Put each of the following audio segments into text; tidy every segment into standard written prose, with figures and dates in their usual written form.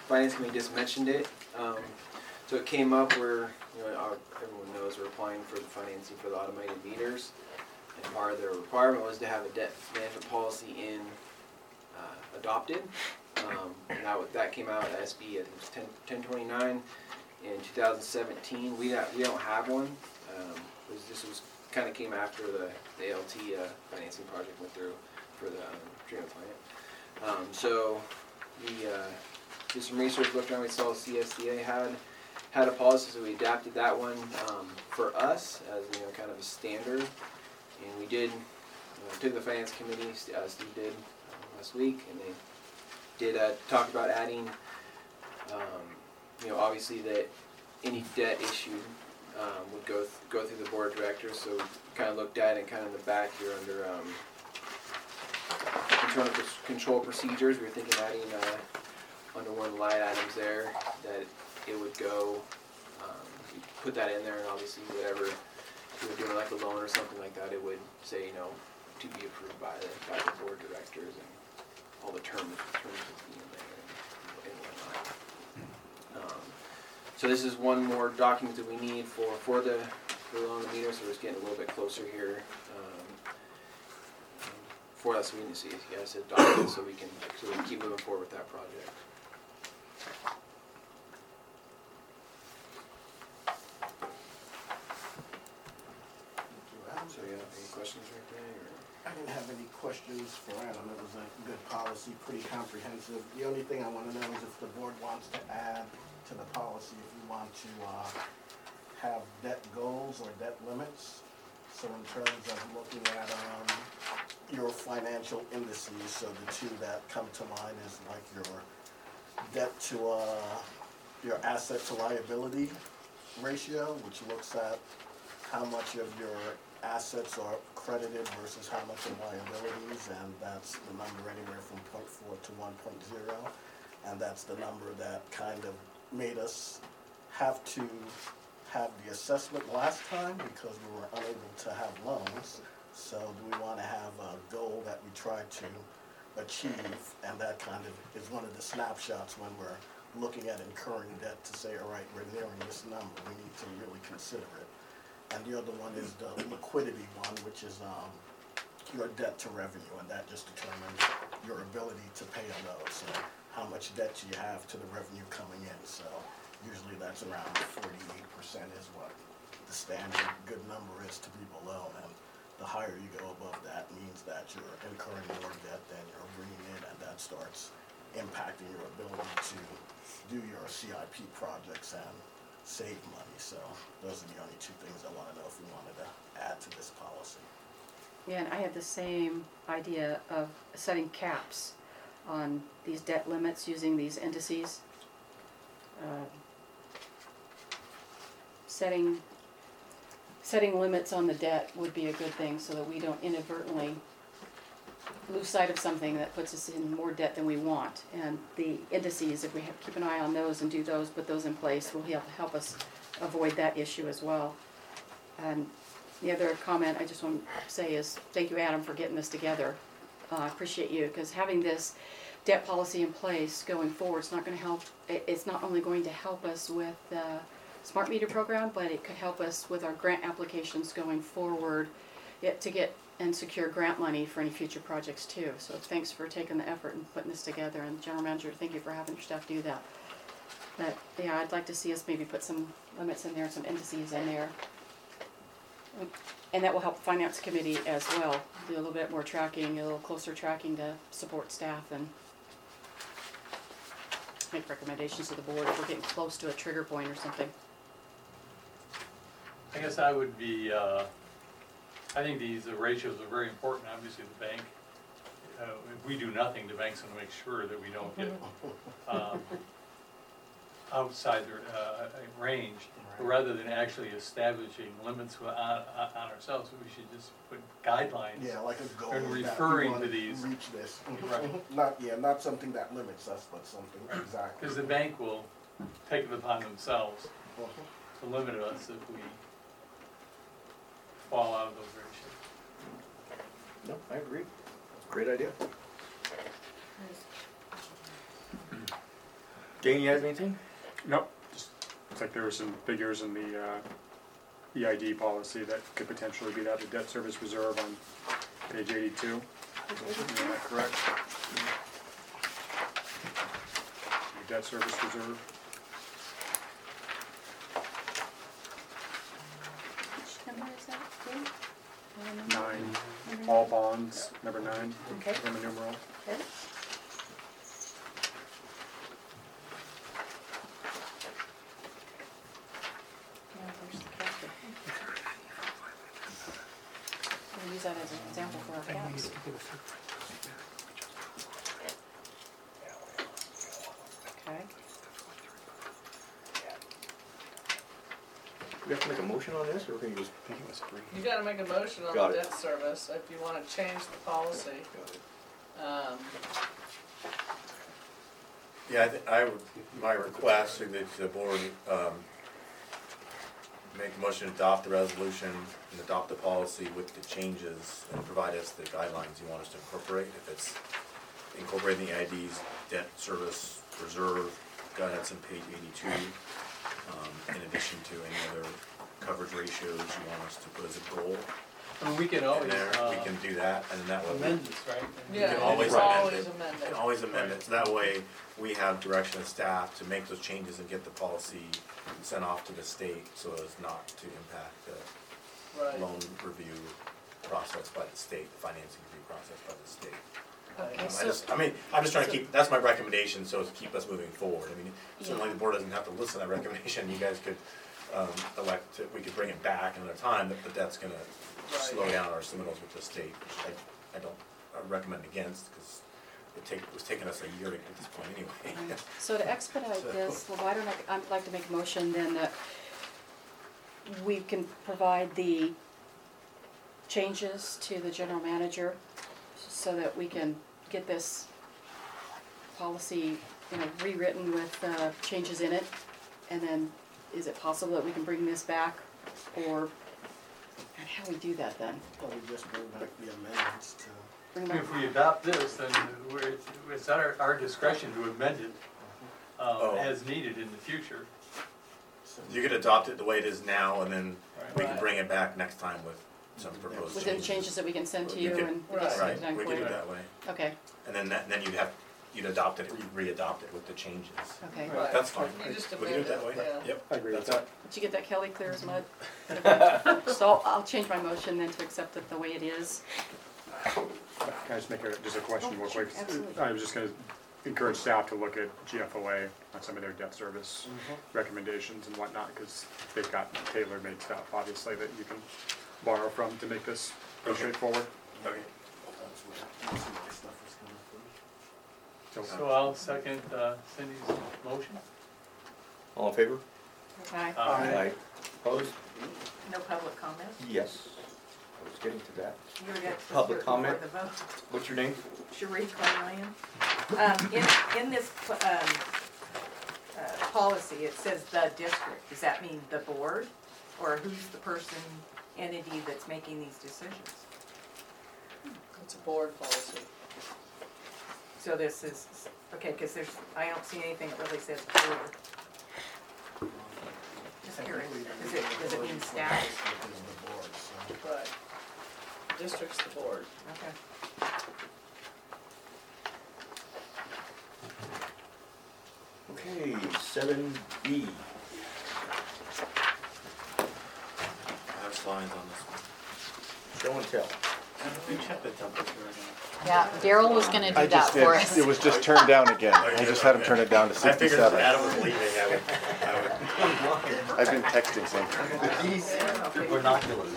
Finance Committee just mentioned it. So it came up where, everyone knows we're applying for the financing for the automated meters. And part of their requirement was to have a debt management policy adopted. And that came out at SB, I think it was 1029 in 2017. We don't have one. This was kind of came after the ALT financing project went through for the treatment plant. So we did some research, looked around, we saw CSDA had a policy, so we adapted that one for us as kind of a standard. And we did, took the finance committee, Steve did last week, and they did talk about adding, obviously that any debt issued would go through the board of directors. So we kind of looked at it, and kind of in the back here under internal control procedures, we were thinking adding under one of the line items there that it would go, you put that in there, and obviously whatever you were doing, like a loan or something like that, it would say, to be approved by the board of directors, and all the terms would be in there and whatnot. So this is one more document that we need for the loan and meter, so we're just getting a little bit closer here for us. So we need to see, yes, a document so we can keep moving forward with that project. So you have any questions right there? I didn't have any questions for Adam. It was a good policy, pretty comprehensive. The only thing I want to know is if the board wants to add to the policy, if you want to have debt goals or debt limits. So in terms of looking at your financial indices, so the two that come to mind is like your debt to your asset to liability ratio, which looks at how much of your assets are credited versus how much of liabilities, and that's the number anywhere from 0.4 to 1.0, and that's the number that kind of made us have to have the assessment last time because we were unable to have loans. So do we want to have a goal that we try to achieve, and that kind of is one of the snapshots when we're looking at incurring debt to say, all right, we're nearing this number, we need to really consider it. And the other one is the liquidity one, which is your debt to revenue, and that just determines your ability to pay on those. So how much debt you have to the revenue coming in. So usually that's around 48% is what the standard good number is to be below. And the higher you go above that means that you're incurring more debt than you're bringing in, and that starts impacting your ability to do your CIP projects and save money. So those are the only two things I want to know if we wanted to add to this policy. Yeah, and I had the same idea of setting caps on these debt limits using these indices. Setting limits on the debt would be a good thing so that we don't inadvertently lose sight of something that puts us in more debt than we want. And the indices, if we keep an eye on those and do those, put those in place, will help us avoid that issue as well. And the other comment I just want to say is thank you, Adam, for getting this together. I appreciate you, because having this debt policy in place going forward, it's not only going to help us with the smart meter program, but it could help us with our grant applications going forward to get and secure grant money for any future projects too. So thanks for taking the effort and putting this together. And General Manager, thank you for having your staff do that. But yeah, I'd like to see us maybe put some limits in there, some indices in there. And that will help the Finance Committee as well. Do a little bit more tracking, a little closer tracking to support staff and make recommendations to the board if we're getting close to a trigger point or something. I guess I would be, I think these ratios are very important. Obviously the bank, if we do nothing, the bank's going to make sure that we don't get outside the range. But rather than actually establishing limits on ourselves, we should just put guidelines. Yeah, like a goal. And referring to these. Reach this. Right. Not something that limits us, but something exactly. Because the bank will take it upon themselves to limit us if we fall out of those ratios. No, I agree. Great idea. Dane, you have anything? Nope, just, looks like there were some figures in the EID policy that could potentially be that, the debt service reserve on page 82. Is that correct? The debt service reserve. Which number is that, Dave? 9, all bonds, number 9, Okay. Roman numeral. Okay. Yeah, where's the calculator? We'll use that as an example for our caps. Okay. We have to make a motion on this, or can you just? You gotta make a motion on Got the it. debt service if you wanna change the policy. Yeah, I would, my request is that the board, make a motion to adopt the resolution and adopt the policy with the changes and provide us the guidelines you want us to incorporate. If it's incorporating the IDs, debt service reserve, guidance on page 82, in addition to any other coverage ratios you want us to put as a goal. I mean, we can In always, there, we can do that, and that will. amend this, right? Yeah, can always it's amend always it. amended. And always amend it, so that way we have direction of staff to make those changes and get the policy sent off to the state so as not to impact the Right. loan review process by the state, the financing review process by the state. Okay, I'm just trying to keep, that's my recommendation, so to keep us moving forward. I mean, certainly Yeah. the board doesn't have to listen to that recommendation, you guys could, elect, we could bring it back another time, but that's gonna slow down our submittals with the state, which I don't recommend against, because it was taking us a year to get to this point anyway. Right. So to expedite this, well, why don't I'd like to make a motion then that we can provide the changes to the general manager so that we can get this policy, rewritten with changes in it. And then, is it possible that we can bring this back, or, and how do we do that then? Well, we just bring back the amendments to, Bring back, If we adopt this, then it's at our discretion to amend it Oh. as needed in the future. You could adopt it the way it is now, and then we can Right. bring it back next time with some proposed with the changes. changes that we can send to You you could- and Right. just get Right, it done we could do quick. it that way, Okay, and then you'd adopt it, re-adopt it with the changes. okay. Right. That's fine. You just We can do amend it that way, yeah. yep. I agree with That's that. Did you get that, Kelly, clear as mud? So I'll change my motion then to accept it the way it is. Can I just make just a question real quick? Absolutely. I was just gonna encourage staff to look at GFOA on some of their debt service recommendations and whatnot, because they've got tailor-made stuff, obviously, that you can borrow from to make this pretty straightforward. Okay. that's where most of my stuff is coming from. So I'll second Cindy's motion. All in favor? Okay. Aye. Opposed? No public comment? Yes. I was getting to that. You were get to Public before comment? the vote. What's your name? Cherie Carlyon. In this policy, it says the district. Does that mean the board? Or who's the person, entity that's making these decisions? It's a board policy. So this is, okay, because I don't see anything that really says board. Just curious. Does it mean staff? District is the board, so. Right. District's the board. Okay. Okay, 7B. I have slides on this one. Show and tell. Check the temperature again. Yeah, Daryl was gonna do that for us. It was just turned down again. I just had him turn it down to I figured 67. Adam was leaving, I would. I've been texting something. Binoculars.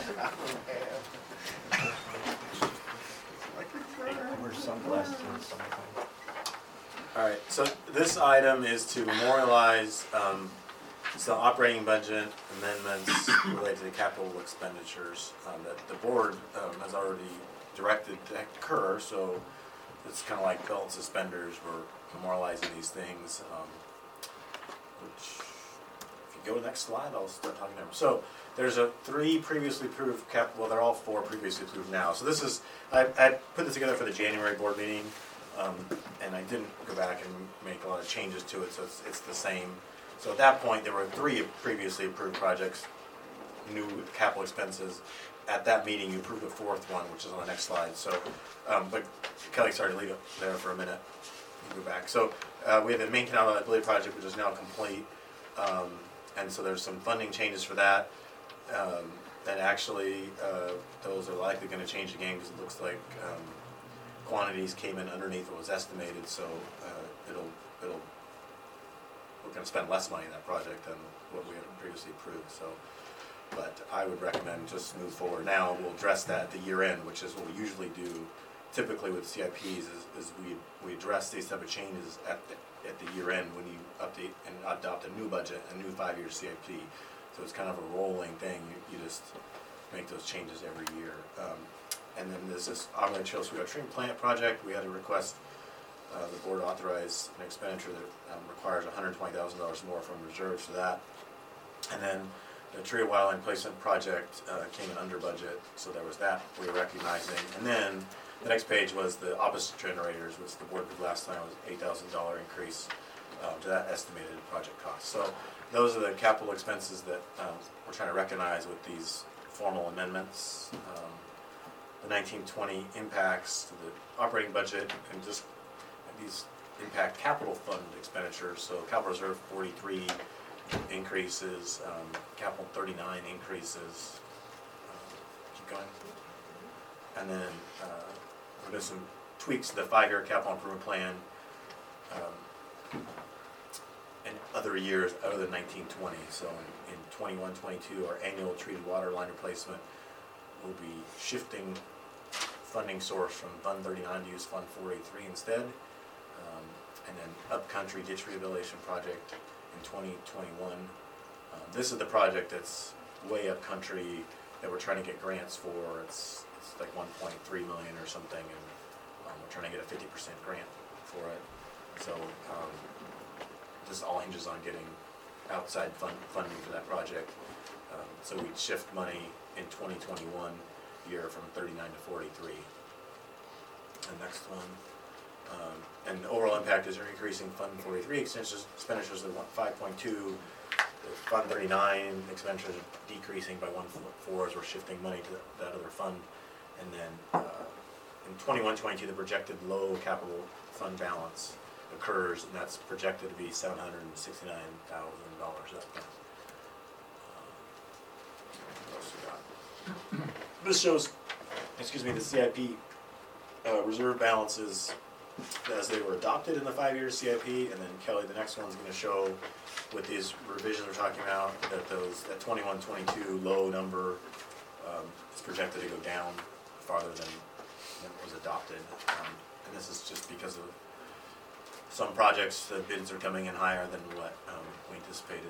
Wear sunglasses in the summertime. All right, so this item is to memorialize some operating budget amendments related to capital expenditures that the board has already directed to occur, so it's kind of like belt and suspenders, we're memorializing these things, which, if you go to the next slide, I'll start talking about. So, there's three previously approved well, they're all four previously approved now. So this is, I put this together for the January board meeting. and I didn't go back and make a lot of changes to it, so it's the same. So at that point, there were 3 previously approved projects, new capital expenses. At that meeting, you approved the 4th one, which is on the next slide, so, but Kelly, sorry to leave it there for a minute. You go back. So, we have the main canal reliability project, which is now complete, and so there's some funding changes for that. And actually, those are likely gonna change again, because it looks like, quantities came in underneath what was estimated, so, we're gonna spend less money in that project than what we had previously approved, so. But I would recommend just move forward now. We'll address that at the year end, which is what we usually do typically with CIPs, is we address these type of changes at the year end when you update and adopt a new budget, a new 5-year CIP. So it's kind of a rolling thing. You just make those changes every year. And then there's this Auburn Trail Sweetheart Treatment Plant project. We had a request, the board authorized an expenditure that requires $120,000 more from reserves for that. And then the tree of wildland placement project came in under budget, so there was that we were recognizing. And then the next page was the opposite generators, which the board did last time was $8,000 increase to that estimated project cost. So those are the capital expenses that we're trying to recognize with these formal amendments. The 1920 impacts to the operating budget, and just these impact capital fund expenditures. So capital reserve 43 increases, capital 39 increases. Keep going. And then there's some tweaks to the 5-year capital improvement plan in other years other than 1920. So in 21-22, our annual treated water line replacement will be shifting funding source from Fund 39 to use Fund 483 instead. And then upcountry ditch rehabilitation project in 2021. This is the project that's way upcountry that we're trying to get grants for. It's like 1.3 million or something, and we're trying to get a 50% grant for it. So this all hinges on getting outside funding for that project. So we'd shift money in 2021 year from 39 to 43. The next one. And the overall impact is you're increasing Fund 43 expenditures to 5.2. Fund 39 expenditures are decreasing by 1.4 as we're shifting money to that other fund. And then in 21-22, the projected low capital fund balance occurs, and that's projected to be $769,000. This shows, the CIP reserve balances as they were adopted in the 5-year CIP, and then Kelly, the next one's going to show with these revisions we're talking about that that 21-22 low number is projected to go down farther than was adopted, and this is just because of some projects. The bids are coming in higher than what we anticipated.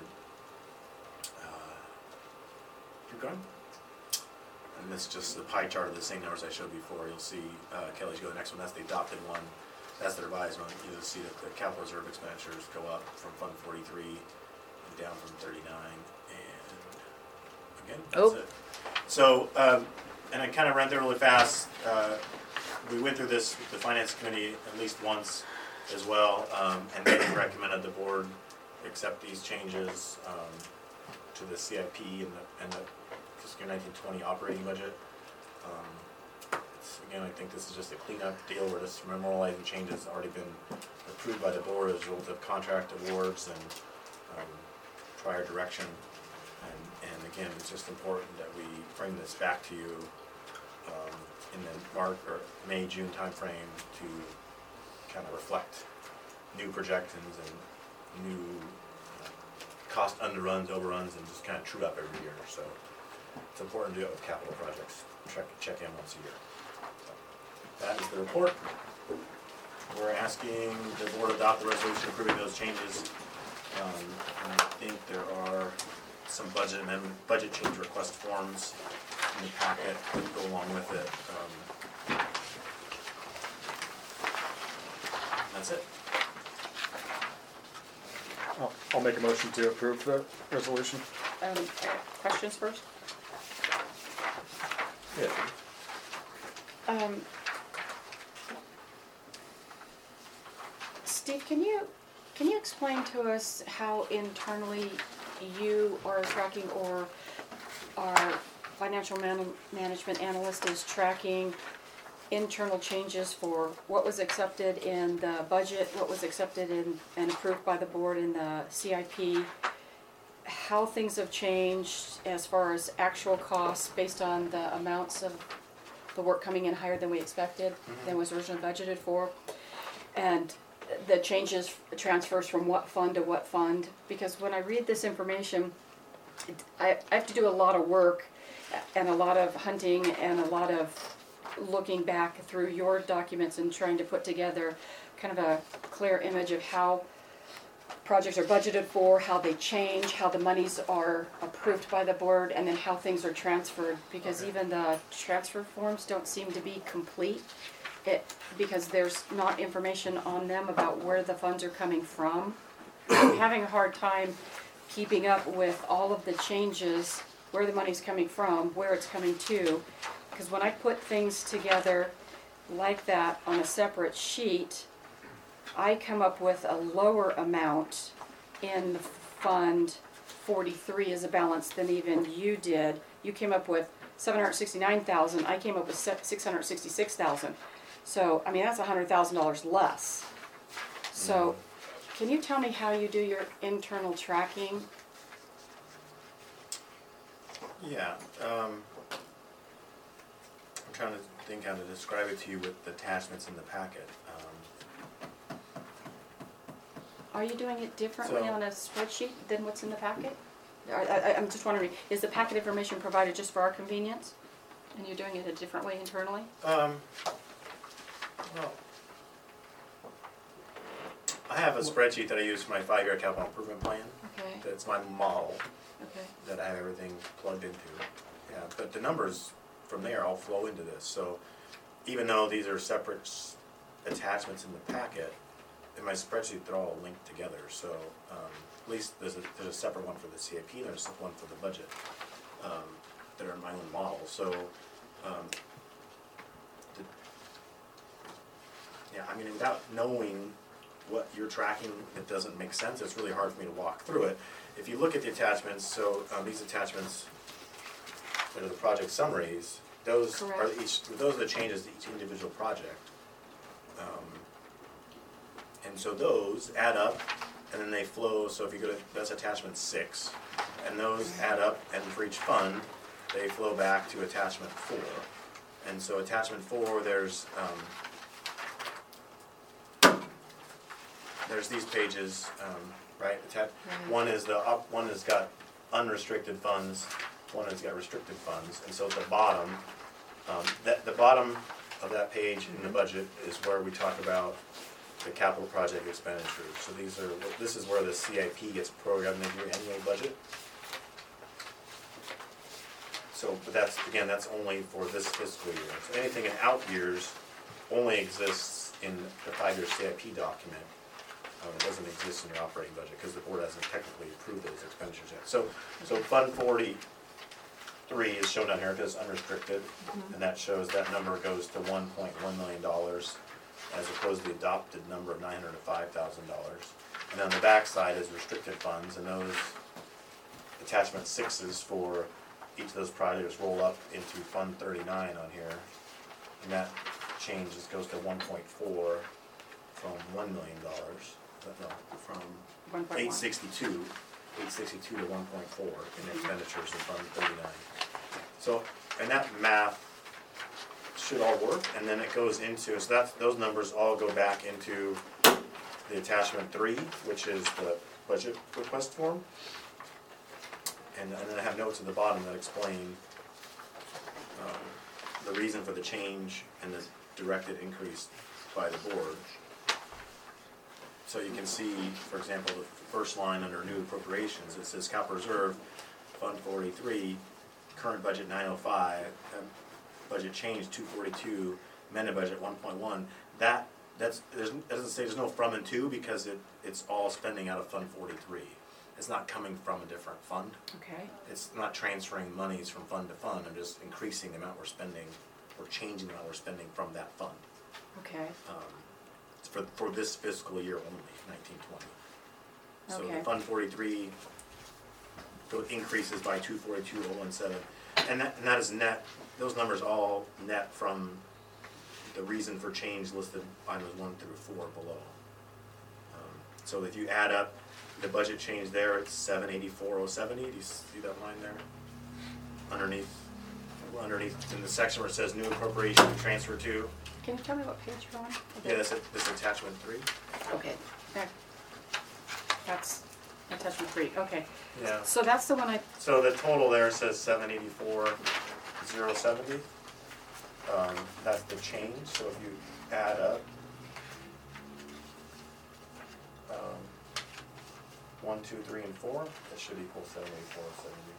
Keep going. And this is just the pie chart of the same numbers I showed before. You'll see, Kelly's go to the next one. That's the adopted one. That's the revised one. You'll see that the capital reserve expenditures go up from Fund 43 and down from 39. And again, that's it. So, and I kind of ran through really fast. We went through this with the Finance Committee at least once as well, and they recommended the board accept these changes to the CIP and the fiscal year 1920 operating budget. Again, I think this is just a cleanup deal. We're just memorializing changes already been approved by the board as a result of contract awards and prior direction. And again, it's just important that we bring this back to you in the May, June timeframe to kind of reflect new projections and new cost underruns, overruns, and just kind of true up every year. So it's important to do it with capital projects. Check in once a year. That is the report. We're asking the board adopt the resolution approving those changes. And I think there are some budget change request forms in the packet that go along with it. That's it. I'll make a motion to approve the resolution. Questions first? Yeah. Steve, can you explain to us how internally you are tracking, or our financial management analyst is tracking internal changes for what was accepted in the budget, what was accepted in and approved by the board in the CIP, how things have changed as far as actual costs based on the amounts of the work coming in higher than we expected, than was originally budgeted for, and the changes, transfers from what fund to what fund? Because when I read this information, I have to do a lot of work and a lot of hunting and a lot of looking back through your documents and trying to put together kind of a clear image of how projects are budgeted for, how they change, how the monies are approved by the board, and then how things are transferred, because Okay. even the transfer forms don't seem to be complete. Because there's not information on them about where the funds are coming from. I'm having a hard time keeping up with all of the changes, where the money's coming from, where it's coming to. Because when I put things together like that on a separate sheet, I come up with a lower amount in Fund 43 as a balance than even you did. You came up with $769,000, I came up with $666,000. So, I mean, that's $100,000 less. So, can you tell me how you do your internal tracking? Yeah, I'm trying to think how to describe it to you with the attachments in the packet. Are you doing it differently So- on a spreadsheet than what's in the packet? I'm just wondering, is the packet information provided just for our convenience? And you're doing it a different way internally? Well, I have a spreadsheet that I use for my 5-year capital improvement plan. Okay, That's my model okay. that I have everything plugged into. Yeah, but the numbers from there all flow into this. So even though these are separate attachments in the packet, in my spreadsheet they're all linked together. So at least there's a separate one for the CIP and there's one for the budget that are in my own model. So yeah, I mean, without knowing what you're tracking, it doesn't make sense. It's really hard for me to walk through it. If you look at the attachments, so these attachments that are the project summaries, those are Correct. those are the changes to each individual project. And so those add up, and then they flow. So if you go to, that's attachment 6, and those add up, and for each fund, they flow back to attachment 4. And so attachment 4, there's these pages, right? One is one has got unrestricted funds, one has got restricted funds, and so at the bottom, the bottom of that page in the budget is where we talk about the capital project expenditures. So this is where the CIP gets programmed into your annual budget. So, but that's only for this fiscal year. So anything in out years only exists in the 5-year CIP document. It doesn't exist in your operating budget because the board hasn't technically approved those expenditures yet. So Fund 43 is shown down here because it's unrestricted, and that shows that number goes to $1.1 million as opposed to the adopted number of $905,000. And on the back side is restricted funds, and those attachment 6s for each of those projects roll up into Fund 39 on here, and that changes, goes to 1.4 from $1 million. No, from 1.1. 862 to 1.4 in expenditures in Fund 39. So, and that math should all work, and then it goes into, so those numbers all go back into the attachment 3, which is the budget request form. And then I have notes at the bottom that explain the reason for the change and the directed increase by the board. So you can see, for example, the first line under new appropriations, it says capital reserve, Fund 43, current budget 905, budget change 242, amended budget 1.1. It doesn't say there's no from and to because it's all spending out of Fund 43. It's not coming from a different fund. Okay. It's not transferring monies from fund to fund. I'm just increasing the amount we're spending or changing the amount we're spending from that fund. Okay. for this fiscal year only, 1920. So Okay. the Fund 43 increases by 242,017, and that is net. Those numbers all net from the reason for change listed items 1 through 4 below. So if you add up the budget change there, it's 784,070. Do you see that line there? Underneath in the section where it says new appropriation transfer to. Can you tell me what page you're on? Yeah, this is attachment 3. Okay, there. That's attachment 3, okay. Yeah. So that's the one I, So the total there says 784,070. That's the change. So if you add up 1, 2, 3, and 4, that should equal 784,070.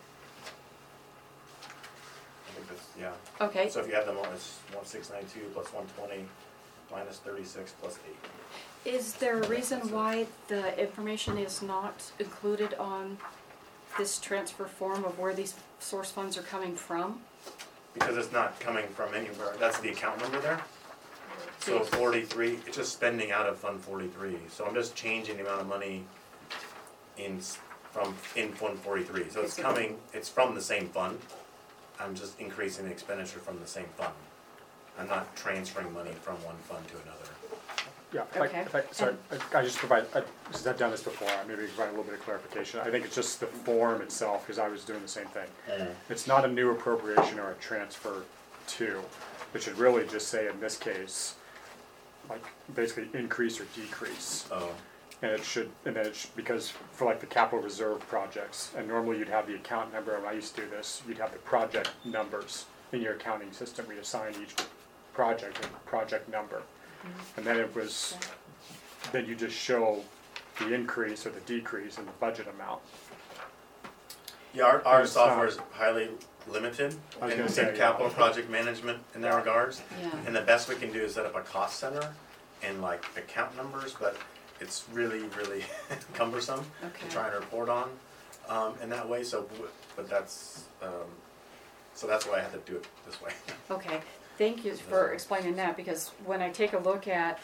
I think that's, yeah. okay. So if you add them all, it's 1692 plus 120 minus 36 plus 8. Is there a reason why the information is not included on this transfer form of where these source funds are coming from? Because it's not coming from anywhere. That's the account number there. So Yes. 43, it's just spending out of Fund 43. So I'm just changing the amount of money in Fund 43. So it's coming, it's from the same fund. I'm just increasing the expenditure from the same fund. I'm not transferring money from one fund to another. Yeah, Okay. sorry, I just provide, because I've done this before, I maybe provide a little bit of clarification. I think it's just the form itself, because I was doing the same thing. It's not a new appropriation or a transfer to. It should really just say in this case, like, basically increase or decrease. Oh, And it should, and then it should, because for like the capital reserve projects, and normally you'd have the account number, when I used to do this, you'd have the project numbers in your accounting system, we'd assign each project a project number. And then it was, then you just show the increase or the decrease in the budget amount. yeah, our It's, software is highly limited I was in gonna say, capital project management in that regards. Yeah. And the best we can do is set up a cost center and like account numbers, but it's really, really cumbersome Okay. to try and report on in that way. So, but that's, so that's why I had to do it this way. Okay, thank you for explaining that, because when I take a look at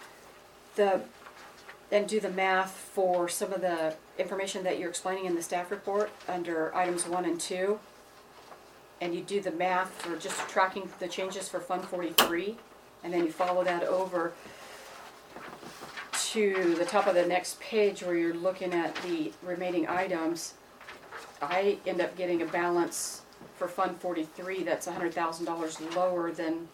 and do the math for some of the information that you're explaining in the staff report under items 1 and 2, and you do the math for just tracking the changes for Fund 43, and then you follow that over to the top of the next page where you're looking at the remaining items, I end up getting a balance for Fund 43 that's $100,000 lower than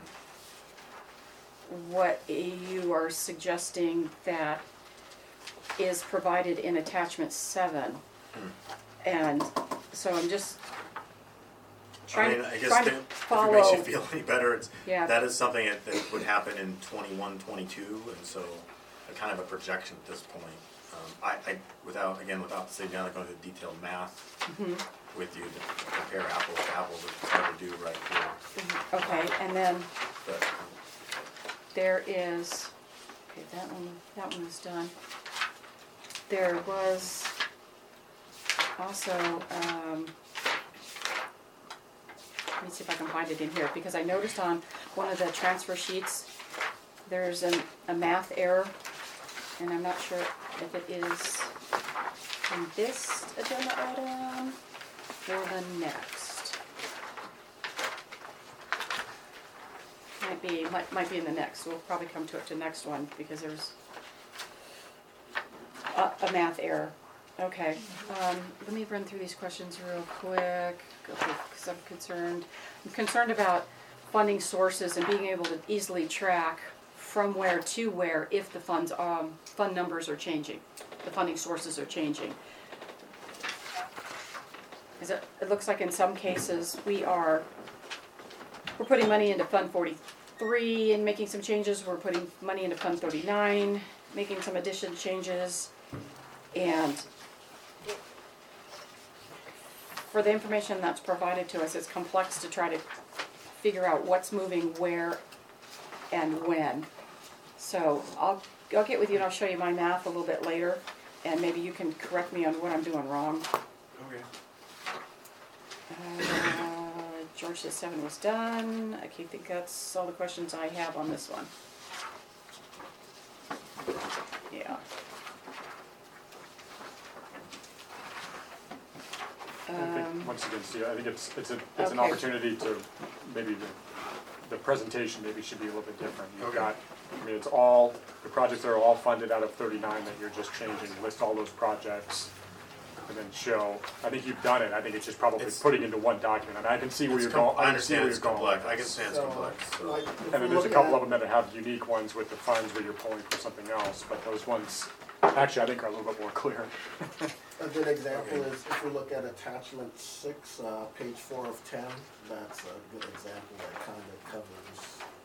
what you are suggesting that is provided in attachment 7. And so I'm just trying, I guess trying to if it follow. makes you feel any better, it's, Yeah. that is something that would happen in 21, 22, and so a kind of a projection at this point. Without sitting down and going to detailed math with you to compare apples to apples, it's hard to do right here. Okay, and then But there is, okay, that one was done. There was also, let me see if I can find it in here, because I noticed on one of the transfer sheets, there's a math error, and I'm not sure if it is in this agenda item or the next. Might be in the next. We'll probably come to it to the next one, because there's a math error. Okay, let me run through these questions real quick, because I'm concerned about funding sources and being able to easily track from where to where if the fund numbers are changing, the funding sources are changing. Because it looks like in some cases we're putting money into Fund 43 and making some changes. We're putting money into Fund 39, making some addition changes, and for the information that's provided to us, it's complex to try to figure out what's moving where and when. So I'll get with you and I'll show you my math a little bit later, and maybe you can correct me on what I'm doing wrong. okay. George says 7 was done. I think that's all the questions I have on this one. Yeah. I think, once again, Steve, I think it's an Okay. opportunity to, maybe the presentation maybe should be a little bit different. You've Okay. got, I mean, it's all, the projects are all funded out of 39 that you're just changing, list all those projects, and then show, I think you've done it, I think it's just probably It's- putting into one document, and I can see where It's you're com- going. I can see understand where it's you're going with complex, I can this. understand it's complex, so. Like, if And we then there's a look couple at- of them that have unique ones with the funds where you're pulling for something else, but those ones, actually, I think are a little bit more clear. A good example Okay. is if we look at attachment 6, page 4 of 10, that's a good example that kind of covers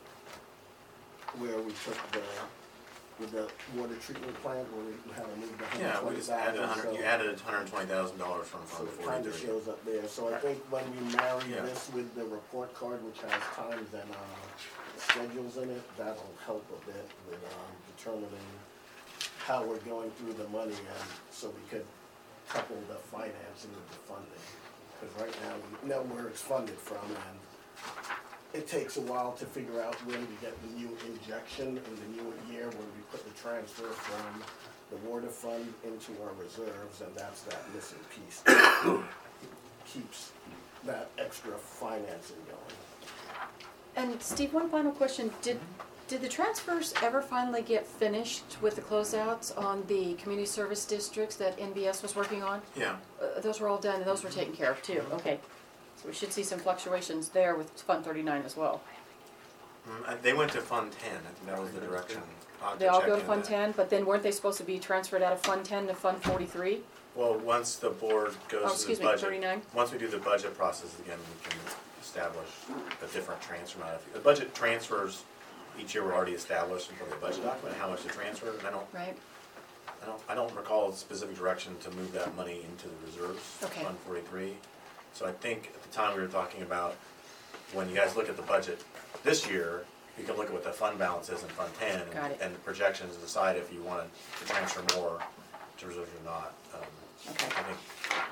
where we took with the water treatment plant, where we had to move the Yeah, we just added $120,000. you added $120,000 from So Fund it kind of 4030. shows up there, so I think when we marry Yeah. this with the report card, which has times and schedules in it, that'll help a bit with determining how we're going through the money, and so we could couple the financing with the funding. Because right now, we know where it's funded from, and it takes a while to figure out when we get the new injection in the new year, when we put the transfer from the water fund into our reserves, and that's that missing piece that keeps that extra financing going. And Steve, one final question, did the transfers ever finally get finished with the closeouts on the community service districts that NBS was working on? Yeah, Those were all done, and those were taken care of too, okay. So we should see some fluctuations there with Fund 39 as well. They went to Fund 10, I think that was the direction. I'll have They all check go to into Fund that. 10, but then weren't they supposed to be transferred out of Fund 10 to Fund 43? Well, once the board Oh, goes to excuse the me, budget, 39? once we do the budget process again, we can establish a different transfer amount. The budget transfers each year were already established in the budget document, how much to transfer, and Right, I don't recall a specific direction to move that money into the reserves, Okay. Fund 43. So I think at the time we were talking about, when you guys look at the budget this year, you can look at what the fund balance is in Fund 10 Got it. and the projections, decide if you wanted to transfer more to reserves or not. Okay. I think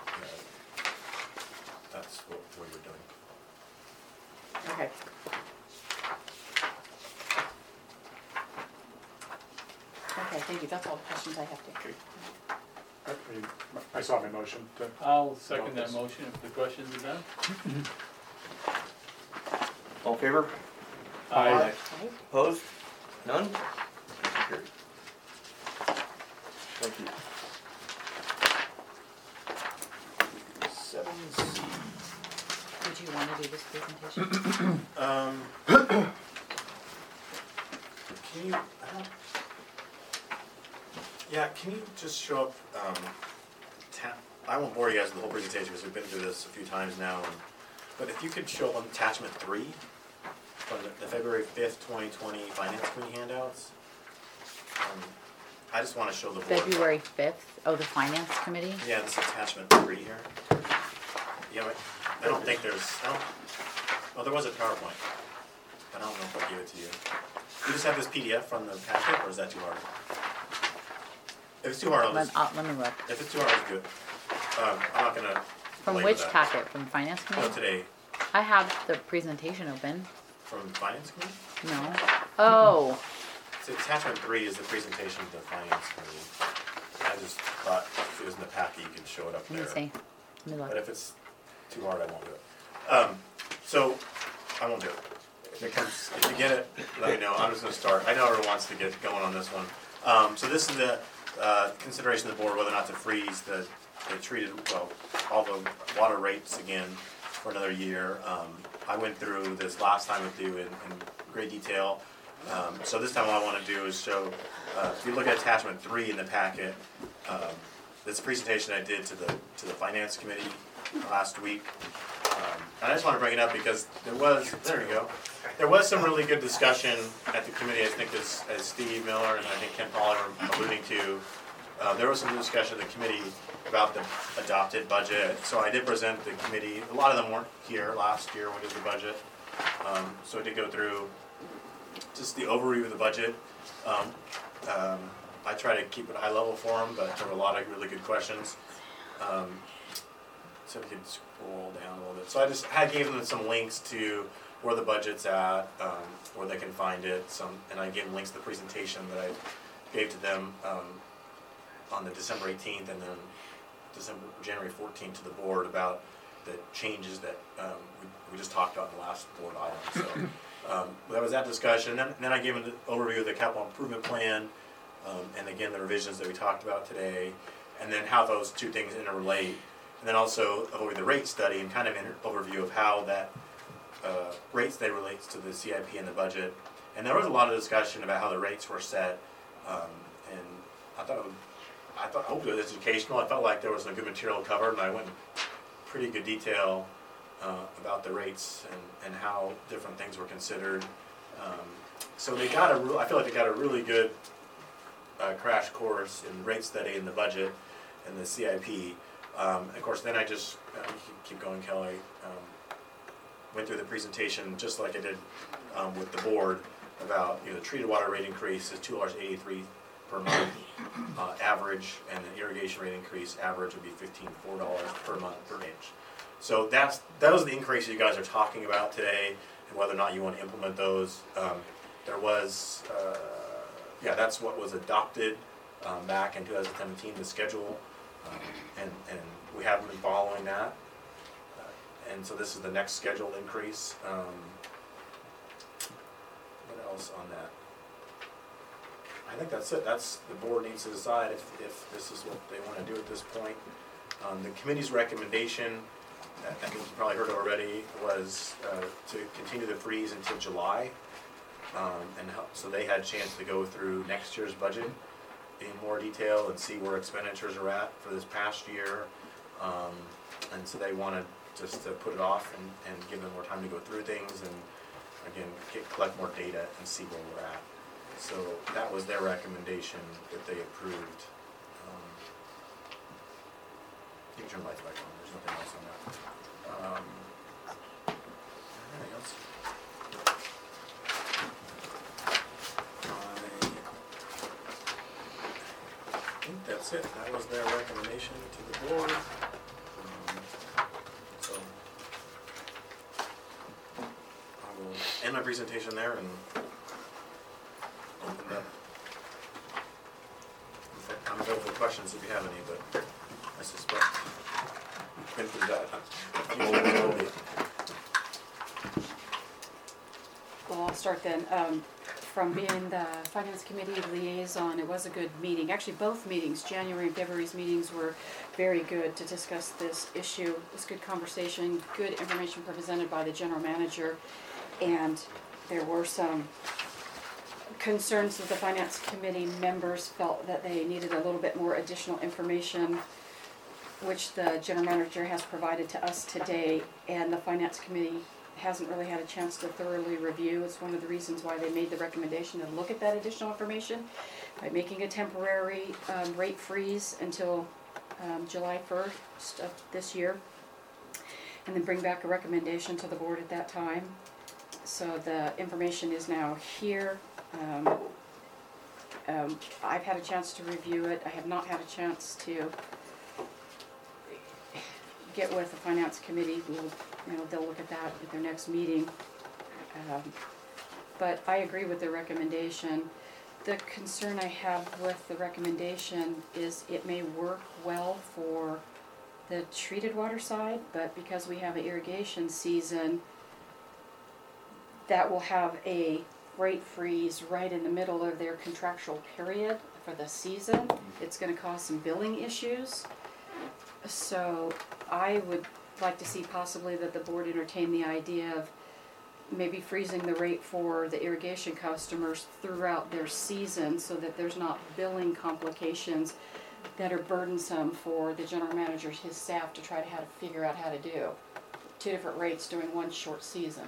that's what you're doing. okay. Okay, thank you, that's all the questions I have to. I mean, I saw my motion to, I'll second that motion if the questions are done. All in favor? Aye. Right? Opposed? None? Motion carried. Thank you. 7C. Would you wanna do this presentation? Can you, can you just show up, I won't bore you guys with the whole presentation because we've been through this a few times now, but if you could show up on attachment 3 from the February 5th, 2020 Finance Committee handouts. I just want to show the board. February 5th, oh, the finance committee? Yeah, this attachment 3 here. Yeah, I don't think there's, oh, there was a PowerPoint, but I don't know if I gave it to you. You just have this PDF from the packet, or is that too hard? If it's too hard, I'll just, Let me look. if it's too hard, I'll do it. I'm not gonna From belabor which that. packet? From the finance No, committee? today, I have the presentation open. from Finance Committee? No. Oh, So attachment 3 is the presentation of the Finance Committee. I just thought if it was in the packet, you could show it up let there. me see. Let me But look. if it's too hard, I won't do it. So, I won't do it. If you get it, let me know. I'm just gonna start. I know everyone wants to get going on this one. So this is the consideration of the board whether or not to freeze the treated, all the water rates again for another year. I went through this last time with you in great detail. So this time all I wanna do is show, if you look at attachment 3 in the packet, this presentation I did to the Finance Committee last week. And I just want to bring it up because there you go. There was some really good discussion at the committee, I think as Steve Miller and I think Ken Pollard were alluding to. There was some discussion at the committee about the adopted budget. So I did present the committee, a lot of them weren't here last year when we did the budget. So I did go through just the overview of the budget. I try to keep it high level for them, but there were a lot of really good questions. So we can scroll down a little bit. So I just gave them some links to where the budget's at, where they can find it. And I gave them links to the presentation that I gave to them on the December 18th and then January 14th to the board about the changes that we just talked about in the last board item. So that was that discussion. And then I gave an overview of the capital improvement plan, and again the revisions that we talked about today, and then how those two things interrelate. And then also over the rate study and kind of an overview of how that rate study relates to the CIP and the budget. And there was a lot of discussion about how the rates were set, and I hope it was educational. I felt like there was some good material covered, and I went in pretty good detail about the rates and how different things were considered. So they got I feel like they got a really good crash course in the rate study and the budget and the CIP. Of course, then I just keep going, Kelly. Went through the presentation just like I did with the board about the treated water rate increase is $2.83 per month average, and the irrigation rate increase average would be $4 per month per inch. So those are the increases you guys are talking about today, and whether or not you want to implement those. There was, that's what was adopted back in 2017, the schedule, and we haven't been following that. And so this is the next scheduled increase. What else on that? I think that's it. The board needs to decide if this is what they want to do at this point. The committee's recommendation, I think you probably heard already, was to continue the freeze until July. So they had a chance to go through next year's budget in more detail and see where expenditures are at for this past year. And so they wanted just to put it off and give them more time to go through things and, again, collect more data and see where we're at. So that was their recommendation that they approved. You can turn the lights back on. There's nothing else on that. Anything else? I think that's it. That was their recommendation to the board. So I will end my presentation there and open up. I'm available for questions if you have any, but I suspect been through that. Well, I'll start then. From being the Finance Committee liaison, it was a good meeting. Actually, both meetings, January and February's meetings, were very good to discuss this issue. It was good conversation, good information presented by the general manager, and there were some concerns that the Finance Committee members felt that they needed a little bit more additional information, which the general manager has provided to us today, and the Finance Committee hasn't really had a chance to thoroughly review. It's one of the reasons why they made the recommendation to look at that additional information by making a temporary rate freeze until July 1st of this year, and then bring back a recommendation to the board at that time. So the information is now here. I've had a chance to review it. I have not had a chance to get with the Finance Committee. They'll look at that at their next meeting. But I agree with their recommendation. The concern I have with the recommendation is it may work well for the treated water side, but because we have an irrigation season, that will have a rate freeze right in the middle of their contractual period for the season. It's going to cause some billing issues. So I would like to see possibly that the board entertain the idea of maybe freezing the rate for the irrigation customers throughout their season so that there's not billing complications that are burdensome for the general manager, his staff, to try to figure out how to do. 2 different rates during one short season.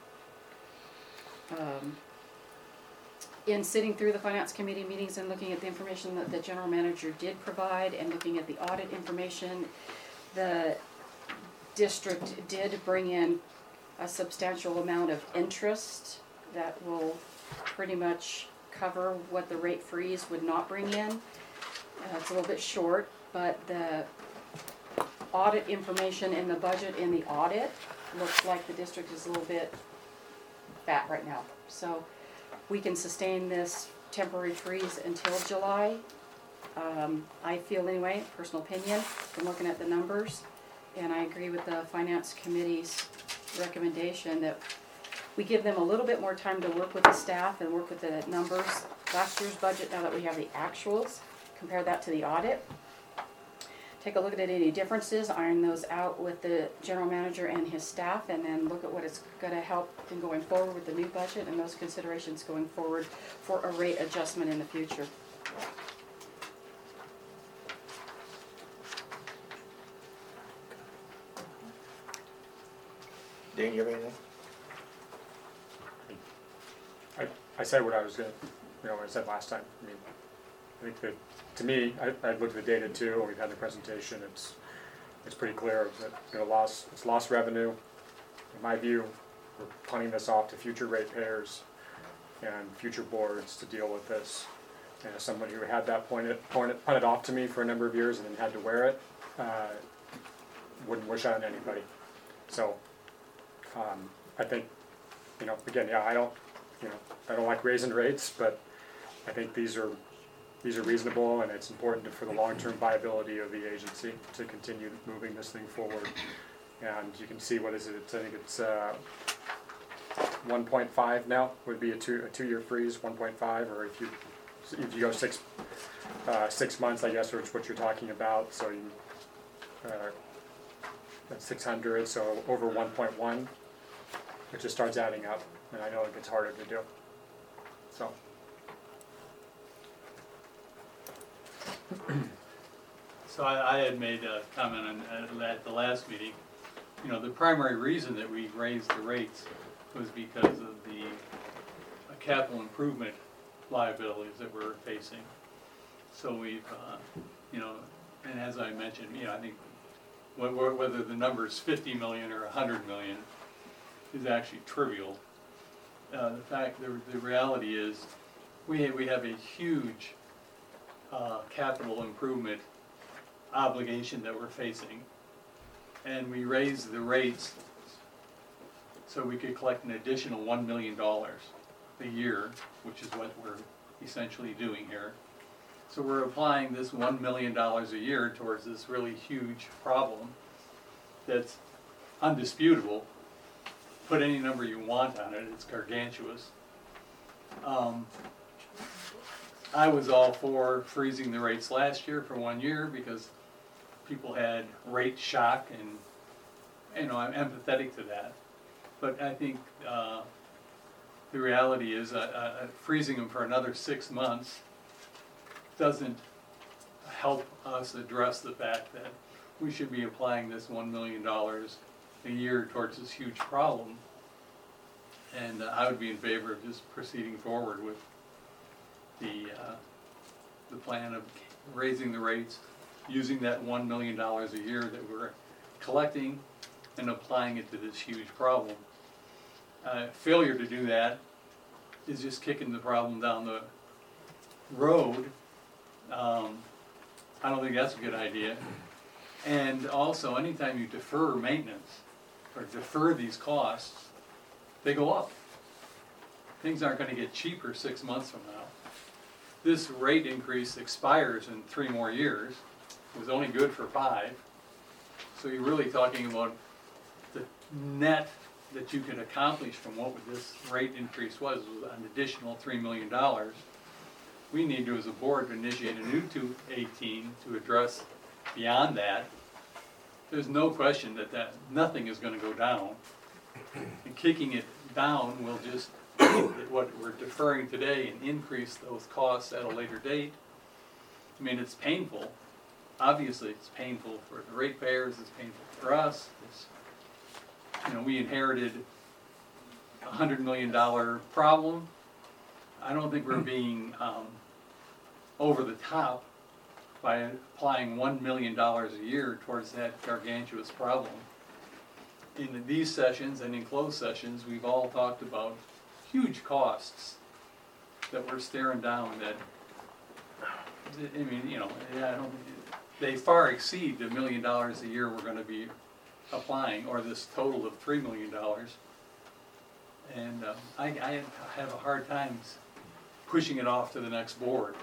In sitting through the Finance Committee meetings and looking at the information that the general manager did provide and looking at the audit information, the district did bring in a substantial amount of interest that will pretty much cover what the rate freeze would not bring in. It's a little bit short, but the audit information in the budget in the audit looks like the district is a little bit fat right now. So we can sustain this temporary freeze until July. I feel anyway, personal opinion, from looking at the numbers, and I agree with the finance committee's recommendation that we give them a little bit more time to work with the staff and work with the numbers. Last year's budget, now that we have the actuals, compare that to the audit. Take a look at any differences, iron those out with the general manager and his staff, and then look at what it's gonna help in going forward with the new budget and those considerations going forward for a rate adjustment in the future. Dan, you have anything? I said what I was gonna, what I said last time. I mean, I think that, to me, I looked at the data too, and we've had the presentation, it's pretty clear that, it's lost revenue. In my view, we're punting this off to future ratepayers and future boards to deal with this. And as someone who had that punted off to me for a number of years and then had to wear it, wouldn't wish that on anybody. So, I think, again, yeah, I don't like raising rates, but I think these are reasonable, and it's important for the long-term viability of the agency to continue moving this thing forward. And you can see, what is it? I think it's 1.5 now would be a two-year freeze, 1.5, or if you go 6 months, I guess, which is what you're talking about. So you that's 600, so over 1.1, it just starts adding up, and I know it gets harder to do. So. So I had made a comment at the last meeting. The primary reason that we raised the rates was because of the capital improvement liabilities that we're facing. So we've, and as I mentioned, I think whether the number is 50 million or 100 million is actually trivial. The reality is we have a huge capital improvement obligation that we're facing, and we raised the rates so we could collect an additional $1 million a year, which is what we're essentially doing here. So we're applying this $1 million a year towards this really huge problem that's undisputable. Put any number you want on it, it's gargantuous. I was all for freezing the rates last year for 1 year because people had rate shock, and I'm empathetic to that. But I think the reality is freezing them for another 6 months doesn't help us address the fact that we should be applying this $1 million a year towards this huge problem. And I would be in favor of just proceeding forward with the plan of raising the rates, using that $1 million a year that we're collecting and applying it to this huge problem. Failure to do that is just kicking the problem down the road. I don't think that's a good idea. And also, anytime you defer maintenance or defer these costs, they go up. Things aren't going to get cheaper 6 months from now. This rate increase expires in 3 more years. It was only good for 5. So you're really talking about the net that you can accomplish from what this rate increase was an additional $3 million. We need to, as a board, to initiate a new 218 to address beyond that. There's no question that nothing is going to go down. And kicking it down will just what we're deferring today and increase those costs at a later date. I mean, it's painful. Obviously, it's painful for the ratepayers. It's painful for us. We inherited a $100 million problem. I don't think we're being over the top by applying $1 million a year towards that gargantuous problem. In these sessions and in closed sessions, we've all talked about huge costs that we're staring down that, they far exceed the $1 million a year we're going to be applying, or this total of $3 million. And I have a hard time pushing it off to the next board.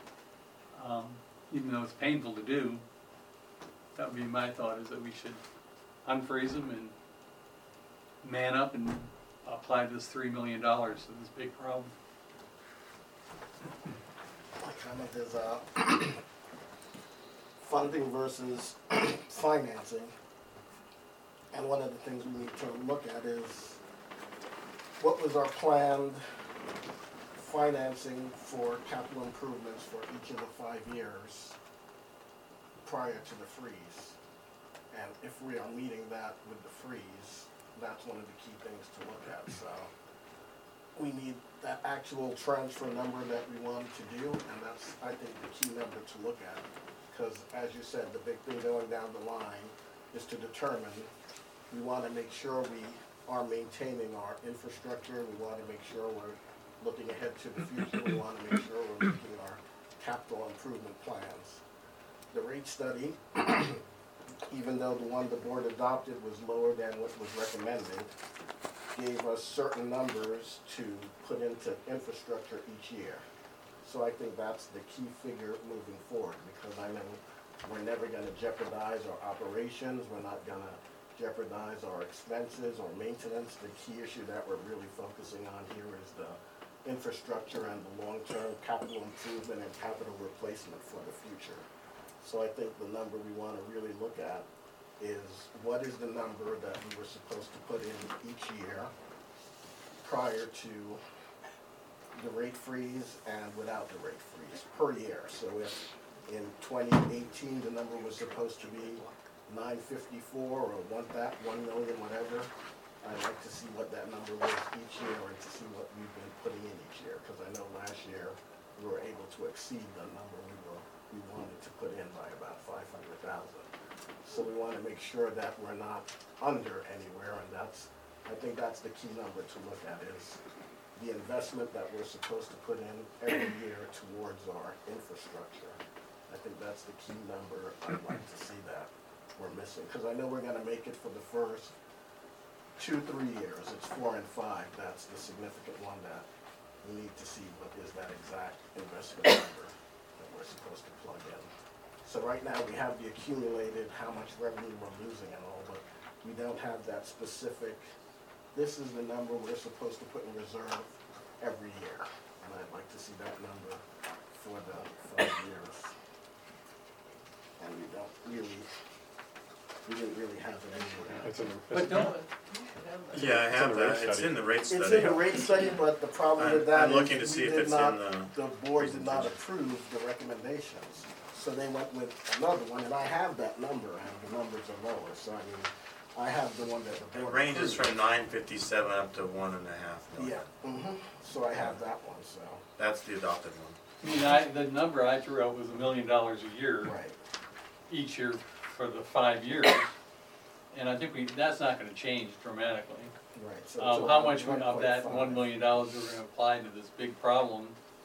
Even though it's painful to do, that would be my thought, is that we should unfreeze them and man up and apply this $3 million to this big problem. My comment is, funding versus financing. And one of the things we need to look at is, what was our planned financing for capital improvements for each of the 5 years prior to the freeze? And if we are meeting that with the freeze, that's one of the key things to look at. So we need that actual transfer number that we want to do, and that's, I think, the key number to look at. Because as you said, the big thing going down the line is to determine, we want to make sure we are maintaining our infrastructure, we want to make sure we're looking ahead to the future, we want to make sure we're making our capital improvement plans. The rate study, even though the one the board adopted was lower than what was recommended, gave us certain numbers to put into infrastructure each year. So I think that's the key figure moving forward, because I know we're never gonna jeopardize our operations, we're not gonna jeopardize our expenses or maintenance. The key issue that we're really focusing on here is the infrastructure and the long-term capital improvement and capital replacement for the future. So I think the number we wanna really look at is, what is the number that we were supposed to put in each year prior to the rate freeze and without the rate freeze per year. So if in 2018 the number was supposed to be 954 or 1 million, whatever, I'd like to see what that number was each year and to see what we've been putting in each year, because I know last year we were able to exceed the number we wanted to put in by about 500,000. So we want to make sure that we're not under anywhere, and I think that's the key number to look at, is the investment that we're supposed to put in every year towards our infrastructure. I think that's the key number I'd like to see that we're missing, because I know we're going to make it for the first 2-3 years. It's 4 and 5. That's the significant one that we need to see what is that exact investment number that we're supposed to plug in. So right now we have the accumulated, how much revenue we're losing and all, but we don't have that specific, this is the number we're supposed to put in reserve every year. And I'd like to see that number for the 5 years. And we didn't really have it anywhere. It's in But don't, Yeah, I have in the rate that. It's study. in the rate It's study. in the rate study, but the problem with that I'm is looking to see we if did it's not, in the board did not approve the recommendations. So they went with another one, and I have that number, and the numbers are lower, so I mean, I have the one that the It board ranges approved. from 957 up to 1.5 million. Yeah, so I have that one, so, That's the adopted one. I mean, the number I threw out was $1 million a year, right. each year for the 5 years. And I think that's not gonna change dramatically. Right, so. How much of that $1 1.5. million we're gonna apply to this big problem?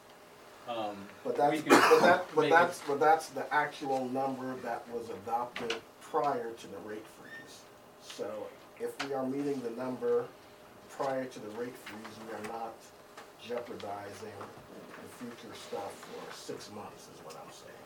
But that's, we can make it- but that's the actual number that was adopted prior to the rate freeze. So if we are meeting the number prior to the rate freeze, we are not jeopardizing the future stuff for 6 months, is what I'm saying.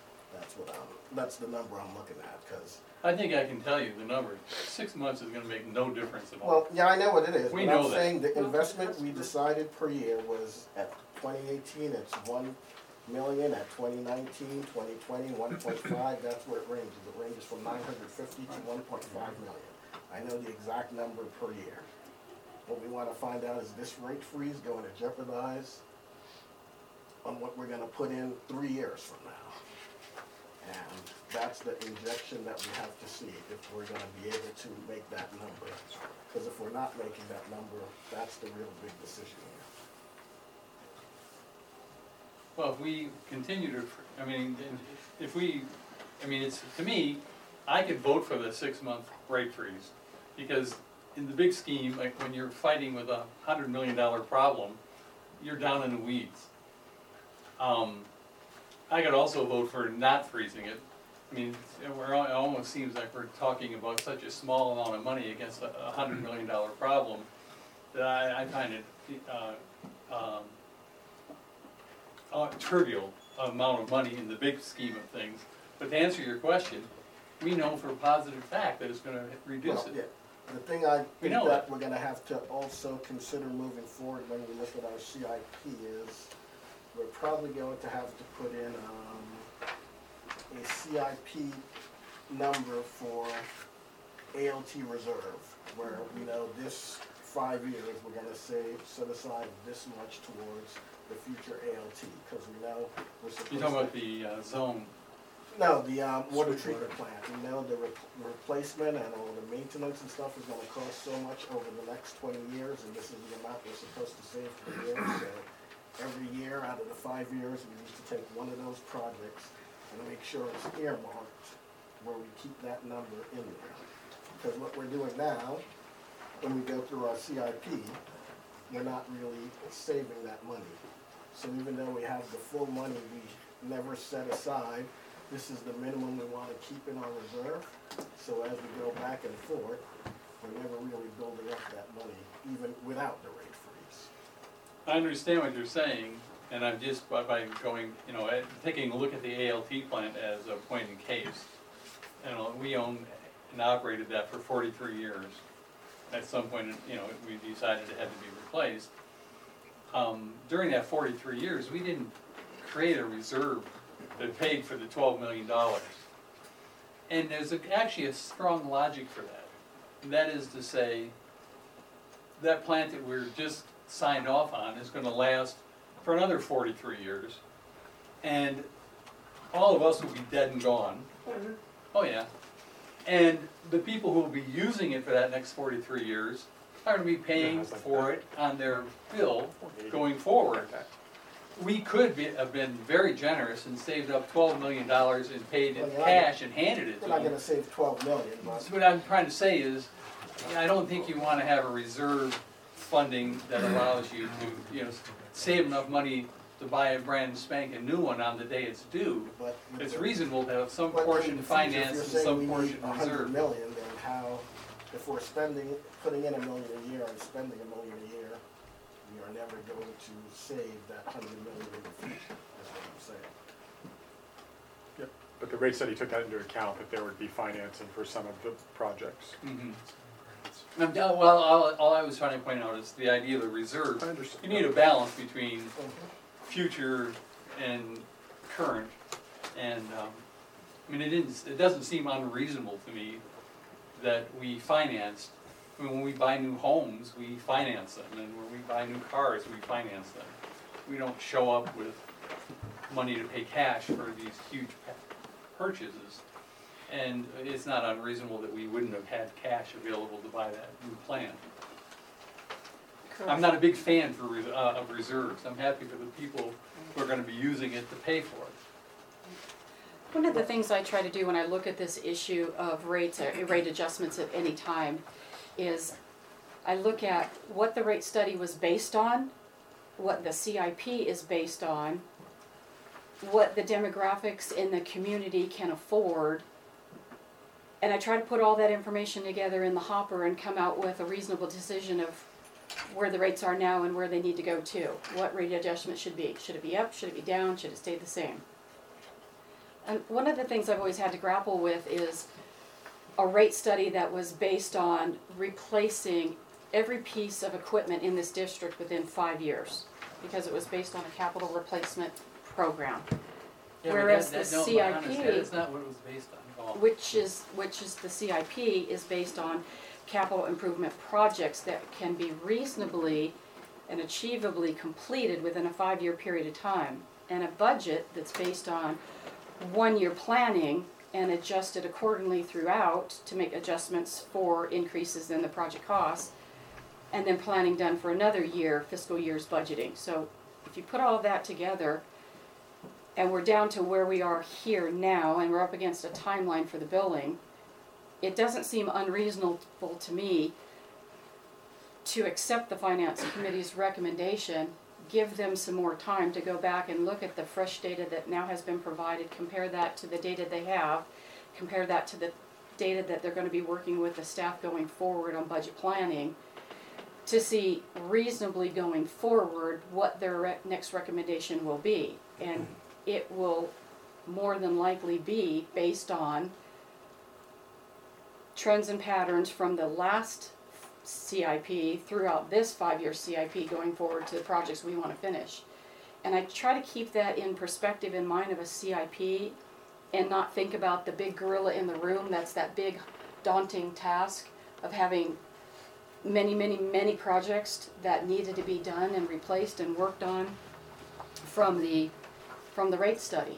That's the number I'm looking at, because, I think I can tell you the number. 6 months is gonna make no difference at all. well, yeah, I know what it is, We but know I'm that. saying the investment we decided per year was at 2018, it's 1 million, at 2019, 2020, 1.5, that's where it ranges. It ranges from 950 to 1.5 million. I know the exact number per year. What we want to find out is this rate freeze going to jeopardize on what we're going to put in 3 years from now. And that's the injection that we have to see if we're going to be able to make that number. Because if we're not making that number, that's the real big decision here. Well, if we continue to, I mean, it's, to me, I could vote for the 6-month rate freeze. Because in the big scheme, like when you're fighting with a $100 million problem, you're down in the weeds. I could also vote for not freezing it. I mean, it almost seems like we're talking about such a small amount of money against a $100 million problem that I find it trivial amount of money in the big scheme of things. But to answer your question, we know for a positive fact that it's gonna reduce Well, it. yeah. The thing I We think know that that. we're gonna have to also consider moving forward when we look at our CIP is, we're probably going to have to put in, a CIP number for ALT reserve, where, you know, this 5 years, we're gonna set aside this much towards the future ALT, because we know we're supposed to. You're talking about the zone. No, the water treatment plant, you know, the replacement and all the maintenance and stuff is gonna cost so much over the next 20 years, and this is the amount we're supposed to save per year, so every year out of the 5 years, we need to take one of those projects and make sure it's earmarked where we keep that number in there. Because what we're doing now, when we go through our CIP, we're not really saving that money. So even though we have the full money we never set aside, this is the minimum we want to keep in our reserve. So as we go back and forth, we're never really building up that money, even without the rate freeze. I understand what you're saying, and I'm just, by going, you know, taking a look at the ALT plant as a point in case. You know, we owned and operated that for 43 years. At some point, you know, we decided it had to be replaced. During that 43 years, we didn't create a reserve that paid for the $12 million. And there's actually a strong logic for that. And that is to say, that plant that we're just signed off on is gonna last for another 43 years. And all of us will be dead and gone. Oh yeah. And the people who will be using it for that next 43 years are gonna be paying for it on their bill going forward. We could have been very generous and saved up $12 million and paid in cash and handed it to We're not them. gonna save 12 million, but. So what I'm trying to say is, I don't think you wanna have a reserve funding that allows you to, you know, save enough money to buy a brand spanking new one on the day it's due. But It's reasonable to have some but in portion the future, if finance you're and saying some we portion need 100 reserved. million, then how, if we're putting in $1 million a year and spending $1 million a year, we are never going to save that 100 million in the future, is what I'm saying. Yep. But the rate study took that into account, that there would be financing for some of the projects. Mhm. Well, all I was trying to point out is the idea of the reserve. I understand. You need a balance between future and current, and, I mean, it doesn't seem unreasonable to me that we financed, I mean, when we buy new homes, we finance them, and when we buy new cars, we finance them. We don't show up with money to pay cash for these huge purchases. And it's not unreasonable that we wouldn't have had cash available to buy that new plant. I'm not a big fan of reserves. I'm happy for the people who are gonna be using it to pay for it. One of the things I try to do when I look at this issue of rates, rate adjustments at any time, is I look at what the rate study was based on, what the CIP is based on, what the demographics in the community can afford, and I try to put all that information together in the hopper and come out with a reasonable decision of where the rates are now and where they need to go to. What rate adjustment should be. Should it be up? Should it be down? Should it stay the same? And one of the things I've always had to grapple with is a rate study that was based on replacing every piece of equipment in this district within 5 years, because it was based on a capital replacement program. Whereas the CIP, That's not what it was based on at all. which is the CIP, is based on capital improvement projects that can be reasonably and achievably completed within a 5-year period of time, and a budget that's based on 1-year planning and adjusted accordingly throughout to make adjustments for increases in the project costs, and then planning done for another year, fiscal year's budgeting. So if you put all that together, and we're down to where we are here now, and we're up against a timeline for the building, it doesn't seem unreasonable to me to accept the Finance Committee's recommendation, give them some more time to go back and look at the fresh data that now has been provided, compare that to the data they have, compare that to the data that they're going to be working with the staff going forward on budget planning, to see reasonably going forward what their next recommendation will be. And it will more than likely be based on trends and patterns from the last CIP throughout this 5-year CIP going forward to the projects we want to finish. And I try to keep that in perspective in mind of a CIP and not think about the big gorilla in the room. That's that big daunting task of having many projects that needed to be done and replaced and worked on from the rate study.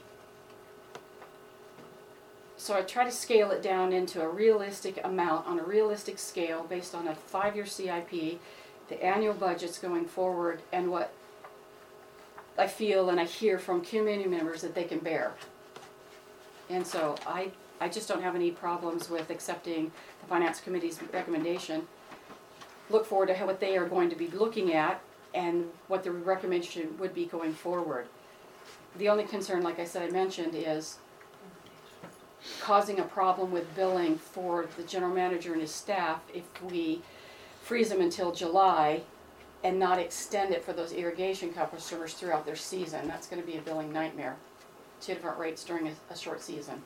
So I try to scale it down into a realistic amount on a realistic scale based on a 5-year CIP, the annual budgets going forward, and what I feel and I hear from community members that they can bear. And so I just don't have any problems with accepting the Finance Committee's recommendation. Look forward to what they are going to be looking at and what the recommendation would be going forward. The only concern, like I said, I mentioned, is causing a problem with billing for the general manager and his staff if we freeze them until July and not extend it for those irrigation customers throughout their season. That's going to be a billing nightmare. 2 different rates during a short season.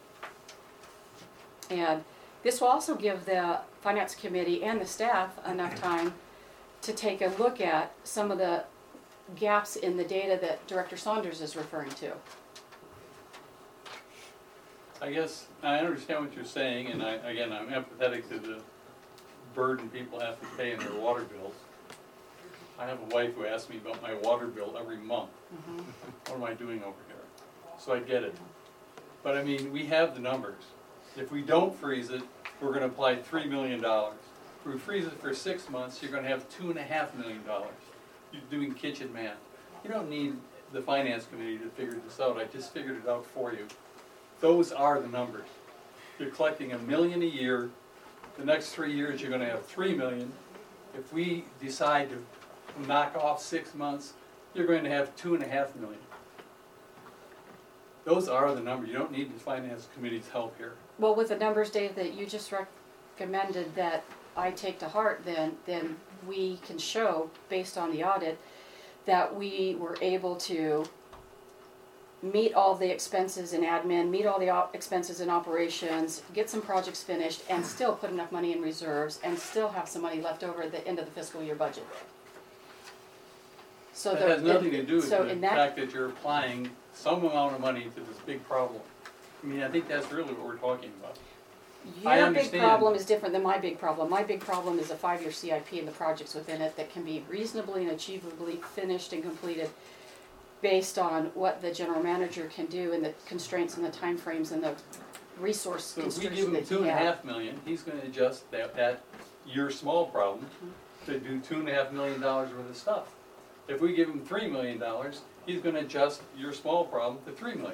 And this will also give the Finance Committee and the staff enough time to take a look at some of the gaps in the data that Director Saunders is referring to. I guess I understand what you're saying, and I'm empathetic to the burden people have to pay in their water bills. I have a wife who asks me about my water bill every month. What am I doing over here? So I get it. But I mean, we have the numbers. If we don't freeze it, we're going to apply $3 million. If we freeze it for 6 months, you're going to have $2.5 million. You're doing kitchen math. You don't need the Finance Committee to figure this out. I just figured it out for you. Those are the numbers. You're collecting $1 million a year. The next 3 years, you're going to have $3 million. If we decide to knock off 6 months, you're going to have $2.5 million. Those are the numbers. You don't need the Finance Committee's help here. Well, with the numbers, Dave, that you just recommended that I take to heart, then we can show, based on the audit, that we were able to meet all the expenses in admin, meet all the expenses in operations, get some projects finished, and still put enough money in reserves, and still have some money left over at the end of the fiscal year budget. So That has nothing to do with the fact that you're applying some amount of money to this big problem. I mean, I think that's really what we're talking about. Your big problem is different than my big problem. My big problem is a 5-year CIP and the projects within it that can be reasonably and achievably finished and completed based on what the general manager can do and the constraints and the timeframes and the resource So if we constraints give him that he has. $2.5 million, he's going to adjust that your small problem to do $2.5 million worth of stuff. If we give him $3 million, he's going to adjust your small problem to $3 million.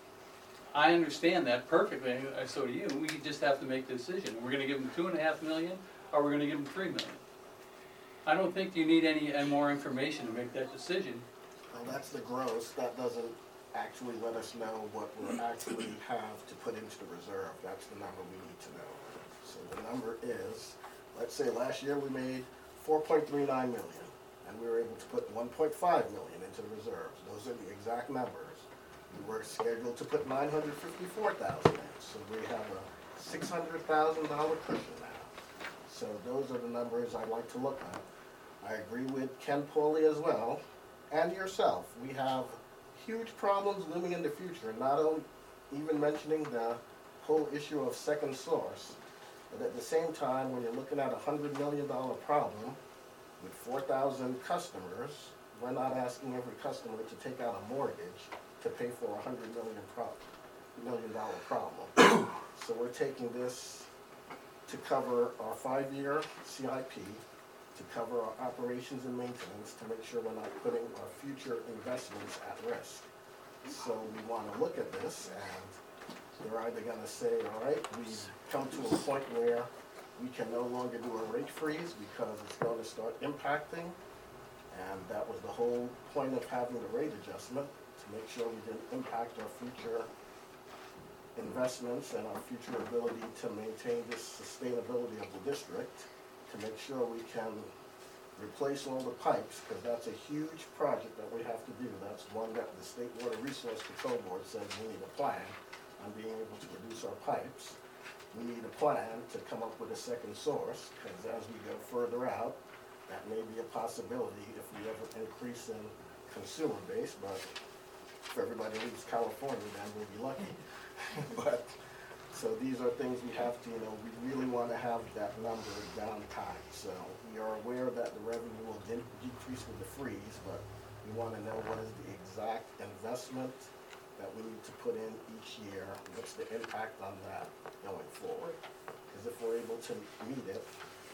I understand that perfectly, so do you. We just have to make the decision. We're going to give him $2.5 million, or we're going to give him $3 million. I don't think you need any more information to make that decision. Well, that's the gross. That doesn't actually let us know what we'll actually have to put into the reserve. That's the number we need to know. So the number is, let's say last year we made $4.39 million, and we were able to put $1.5 million into the reserves. Those are the exact numbers. We were scheduled to put $954,000 in, so we have a $600,000 cushion now. So those are the numbers I'd like to look at. I agree with Ken Pauley as well, and yourself. We have huge problems looming in the future, not only even mentioning the whole issue of second source, but at the same time, when you're looking at a $100 million problem with 4,000 customers, we're not asking every customer to take out a mortgage to pay for a $100 million problem. So we're taking this to cover our 5-year CIP, to cover our operations and maintenance, to make sure we're not putting our future investments at risk. So we want to look at this, and they're either going to say, all right, we've come to a point where we can no longer do a rate freeze because it's going to start impacting, and that was the whole point of having the rate adjustment, to make sure we didn't impact our future investments and our future ability to maintain this sustainability of the district, to make sure we can replace all the pipes, because that's a huge project that we have to do. That's one that the State Water Resource Control Board says we need a plan on being able to reduce our pipes. We need a plan to come up with a second source, because as we go further out, that may be a possibility if we ever increase in consumer base, but if everybody leaves California, then we'll be lucky. But, so these are things we have to, we really want to have that number down tight. So we are aware that the revenue will decrease with the freeze, but we want to know what is the exact investment that we need to put in each year, what's the impact on that going forward. Because if we're able to meet it.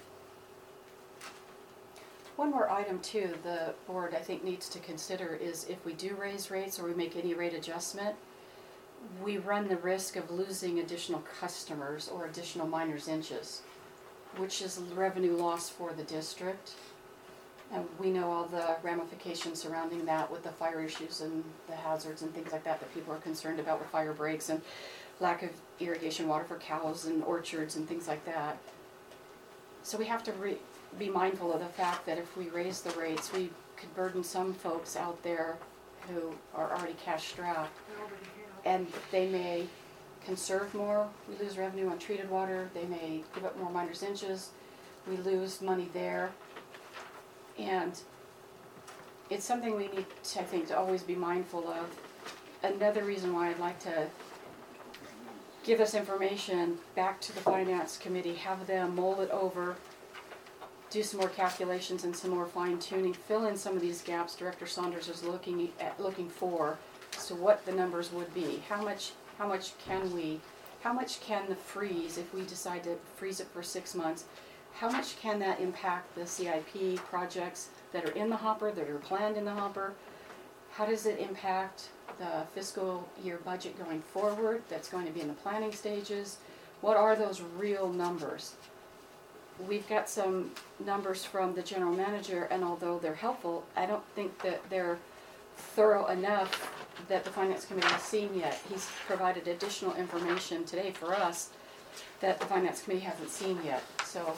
One more item too, the board I think needs to consider is if we do raise rates or we make any rate adjustment, we run the risk of losing additional customers or additional miners' inches, which is revenue loss for the district. And we know all the ramifications surrounding that with the fire issues and the hazards and things like that that people are concerned about with fire breaks and lack of irrigation water for cows and orchards and things like that. So we have to be mindful of the fact that if we raise the rates, we could burden some folks out there who are already cash strapped, and they may conserve more. We lose revenue on treated water. They may give up more miners' inches. We lose money there. And it's something we need to, I think, to always be mindful of. Another reason why I'd like to give this information back to the Finance Committee, have them mull it over, do some more calculations and some more fine tuning, fill in some of these gaps Director Saunders is looking for, so what the numbers would be. How much can the freeze, if we decide to freeze it for 6 months, how much can that impact the CIP projects that are in the hopper, that are planned in the hopper? How does it impact the fiscal year budget going forward that's going to be in the planning stages? What are those real numbers? We've got some numbers from the general manager, and although they're helpful, I don't think that they're thorough enough that the Finance Committee has seen yet. He's provided additional information today for us that the Finance Committee hasn't seen yet. So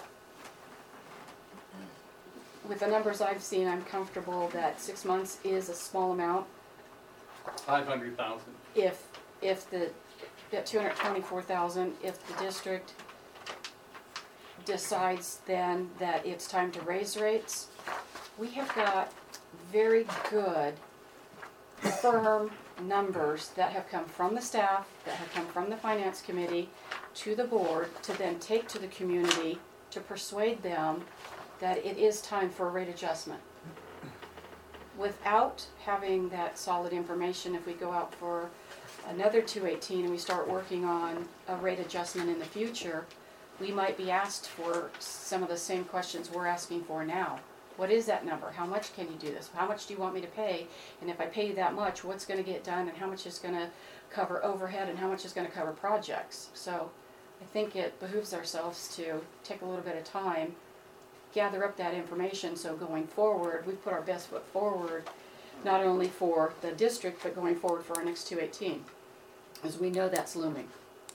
with the numbers I've seen, I'm comfortable that 6 months is a small amount. 500,000. If the 224,000, if the district decides then that it's time to raise rates, we have got very good, firm numbers that have come from the staff, that have come from the Finance Committee to the board to then take to the community to persuade them that it is time for a rate adjustment. Without having that solid information, if we go out for another 218 and we start working on a rate adjustment in the future, we might be asked for some of the same questions we're asking for now. What is that number? How much can you do this? How much do you want me to pay? And if I pay you that much, what's going to get done, and how much is going to cover overhead, and how much is going to cover projects? So I think it behooves ourselves to take a little bit of time, gather up that information, so going forward, we put our best foot forward, not only for the district, but going forward for our next 218, as we know that's looming.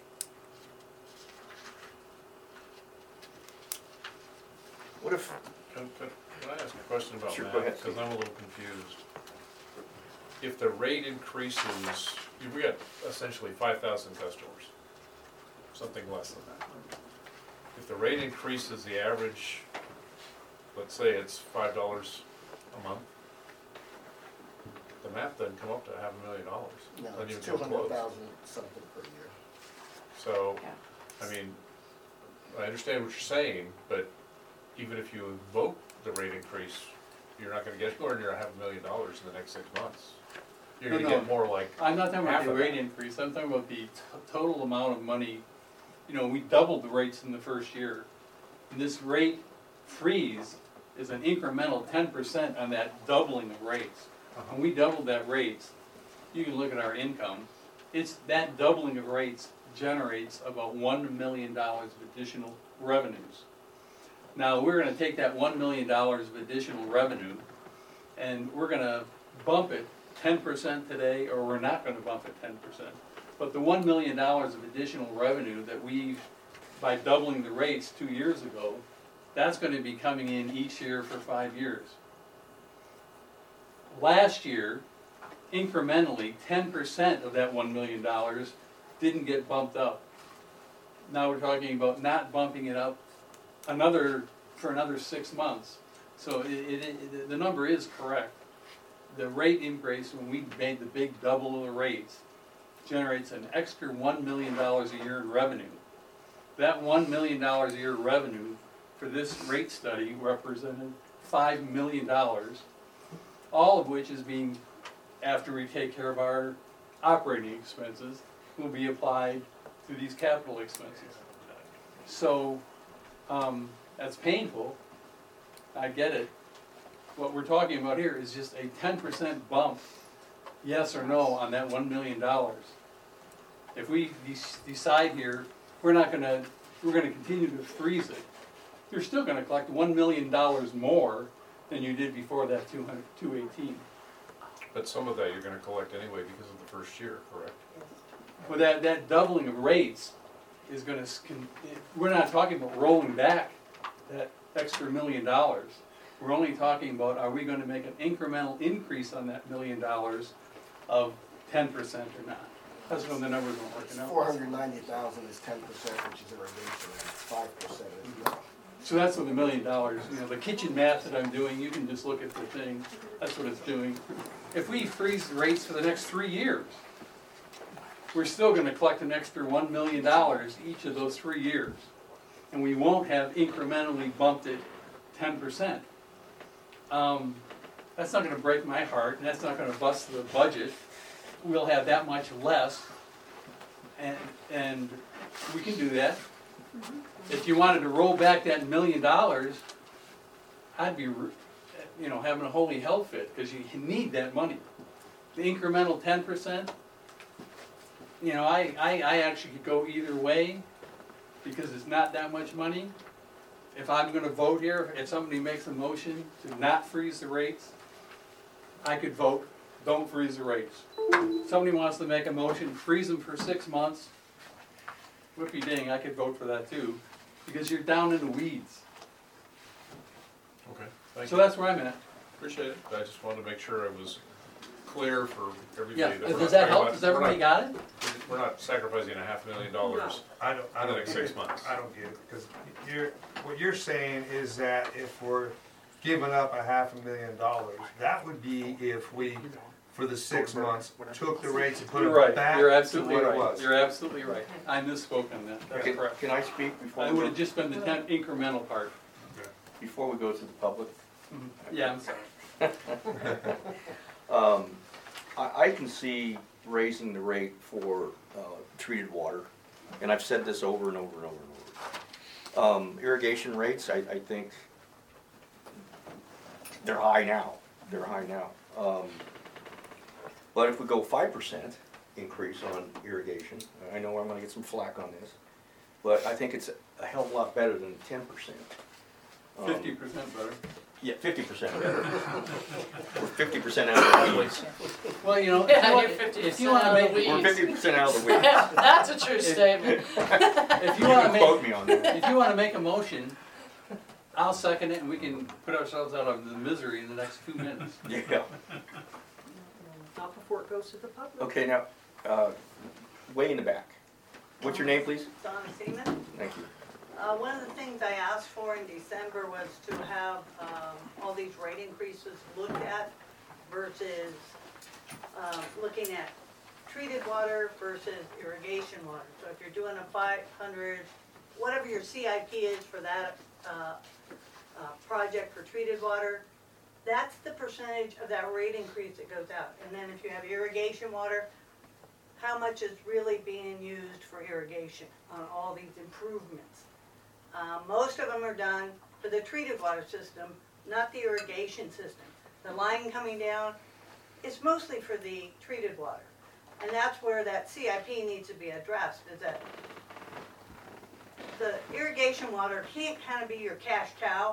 What if, Can I ask a question about Sure, that? go ahead, Because Steve. I'm a little confused. If the rate increases, we got essentially 5,000 customers, something less than that. If the rate increases the average, let's say it's $5 a month, the math doesn't come up to $500,000. No, Doesn't it's even come close. 200,000 something per year. So, Yeah. I mean, I understand what you're saying, but even if you invoke the rate increase, you're not gonna get anywhere near $500,000 in the next 6 months. You're gonna No, get no. more like, I'm not talking about half the of rate that. increase, I'm talking about the total amount of money. You know, we doubled the rates in the first year. And this rate freeze is an incremental 10% on that doubling of rates. When we doubled that rates, you can look at our income, it's, that doubling of rates generates about $1 million of additional revenues. Now, we're gonna take that $1 million of additional revenue, and we're gonna bump it 10% today, or we're not gonna bump it 10%. But the $1 million of additional revenue that we, by doubling the rates 2 years ago, That's gonna be coming in each year for 5 years. Last year, incrementally, 10% of that $1 million didn't get bumped up. Now we're talking about not bumping it up for another 6 months. So the number is correct. The rate increase, when we made the big double of the rates, generates an extra $1 million a year in revenue. That $1 million a year revenue for this rate study represented $5 million, all of which is being, after we take care of our operating expenses, will be applied to these capital expenses. So, that's painful, I get it. What we're talking about here is just a 10% bump, yes or no, on that $1 million. If we decide here, we're gonna continue to freeze it, you're still gonna collect $1 million more than you did before that 218. But some of that you're gonna collect anyway because of the first year, correct? Well, that doubling of rates is gonna, we're not talking about rolling back that extra $1 million. We're only talking about, are we gonna make an incremental increase on that $1 million of 10% or not? That's when the numbers aren't working out. 490,000 is 10%, which is irrigation, and 5% is, So that's what the $1 million, the kitchen math that I'm doing, you can just look at the thing, that's what it's doing. If we freeze the rates for the next 3 years, we're still gonna collect an extra $1 million each of those 3 years. And we won't have incrementally bumped it 10%. That's not gonna break my heart, and that's not gonna bust the budget. We'll have that much less, and we can do that. If you wanted to roll back that $1 million, I'd be, having a holy hell fit, because you need that money. The incremental 10%, I actually could go either way, because it's not that much money. If I'm gonna vote here, if somebody makes a motion to not freeze the rates, I could vote, don't freeze the rates. Somebody wants to make a motion, freeze them for 6 months, whippy ding, I could vote for that too, because you're down in the weeds. Okay, thank So you. that's where I'm at. Appreciate it. I just wanted to make sure it was clear for everybody. Yeah, that we're does not that talking help? about- Does everybody got it? We're not sacrificing $500,000 I in the don't next get 6 it. months. I don't get it, because what you're saying is that if we're giving up $500,000, that would be if we, for the 6 months, took the rates and put You're them right, back you're to absolutely what it right. was. You're absolutely right. I misspoke on that, that's correct. Can I speak before I we would go, have just been the incremental part. before we go to the public? Yeah, I'm sorry. I can see raising the rate for treated water, and I've said this over and over and over and over. Irrigation rates, I think they're high now. They're high now. But if we go 5% increase on irrigation, I know I'm gonna get some flack on this, but I think it's a hell of a lot better than 10%. 50% better. Yeah, 50% better. We're 50% out of the weeds. Well, Yeah, you're if you 50% wanna out of make, the We're 50% out of the weeds. That's a true statement. if You you wanna can quote make, me on that. if you wanna make a motion, I'll second it and we can put ourselves out of the misery in the next 2 minutes. Yeah. Not before it goes to the public. Okay, now, way in the back. What's your name, please? Donna Seaman. Thank you. One of the things I asked for in December was to have all these rate increases looked at versus looking at treated water versus irrigation water. So if you're doing a 500, whatever your CIP is for that project for treated water, that's the percentage of that rate increase that goes out. And then if you have irrigation water, how much is really being used for irrigation on all these improvements? Most of them are done for the treated water system, not the irrigation system. The line coming down is mostly for the treated water. And that's where that CIP needs to be addressed, is that the irrigation water can't kind of be your cash cow.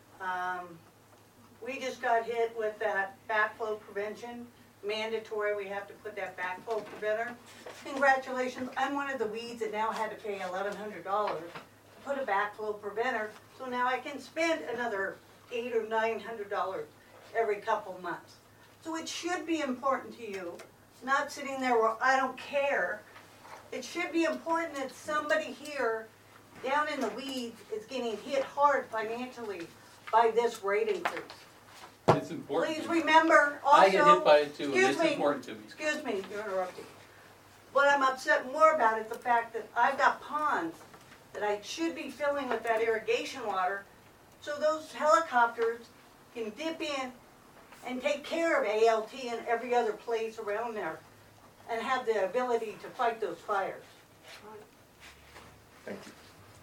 We just got hit with that backflow prevention, mandatory, we have to put that backflow preventer. Congratulations, I'm one of the weeds that now had to pay $1,100 to put a backflow preventer, so now I can spend another $800 or $900 every couple months. So it should be important to you, not sitting there where I don't care. It should be important that somebody here, down in the weeds, is getting hit hard financially by this rate increase. It's important. Please to me. remember also. I get hit by it too, and Excuse it's me. important to me. Excuse me, you're interrupting. What I'm upset more about is the fact that I've got ponds that I should be filling with that irrigation water, so those helicopters can dip in and take care of ALT and every other place around there, and have the ability to fight those fires. Thank you.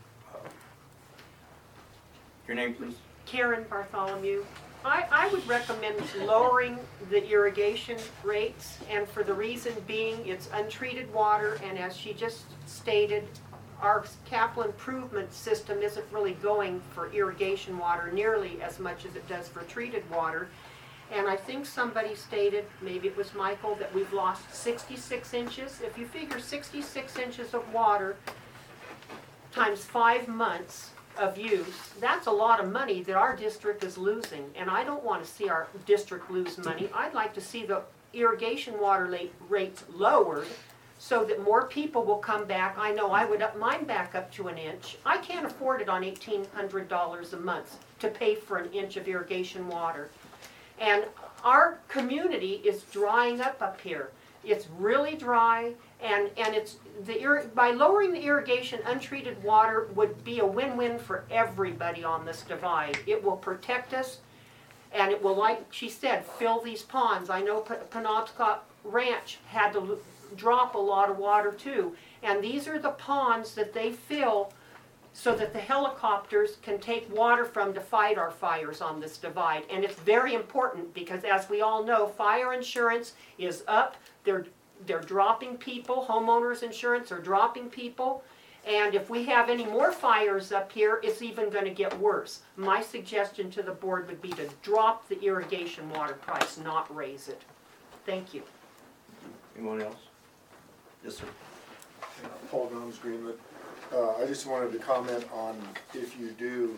Your name, please? Karen Bartholomew. I would recommend lowering the irrigation rates, and for the reason being, it's untreated water, and as she just stated, our capital improvement system isn't really going for irrigation water nearly as much as it does for treated water. And I think somebody stated, maybe it was Michael, that we've lost 66 inches. If you figure 66 inches of water times 5 months of use, that's a lot of money that our district is losing. And I don't want to see our district lose money. I'd like to see the irrigation water rates lowered so that more people will come back. I know I would up mine back up to an inch. I can't afford it on $1,800 a month to pay for an inch of irrigation water. And our community is drying up here. It's really dry, and it's by lowering the irrigation, untreated water would be a win-win for everybody on this divide. It will protect us, and it will, like she said, fill these ponds. I know Penobscot Ranch had to drop a lot of water too, and these are the ponds that they fill so that the helicopters can take water from to fight our fires on this divide. And it's very important because, as we all know, fire insurance is up. They're dropping people. Homeowners insurance are dropping people. And if we have any more fires up here, it's even going to get worse. My suggestion to the board would be to drop the irrigation water price, not raise it. Thank you. Anyone else? Yes, sir. Paul Gomes, Greenwood. I just wanted to comment on if you do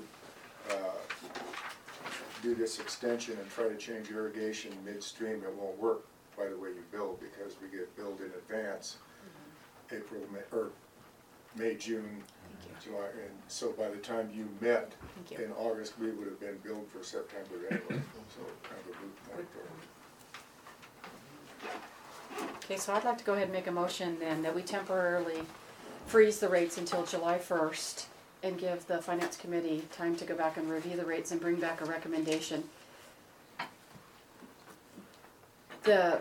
this extension and try to change irrigation midstream, it won't work by the way you bill, because we get billed in advance, April, May, June, July, and so by the time you met in August, we would have been billed for September anyway, so kind of a moot point there. Okay, so I'd like to go ahead and make a motion then that we temporarily freeze the rates until July 1st and give the Finance Committee time to go back and review the rates and bring back a recommendation. The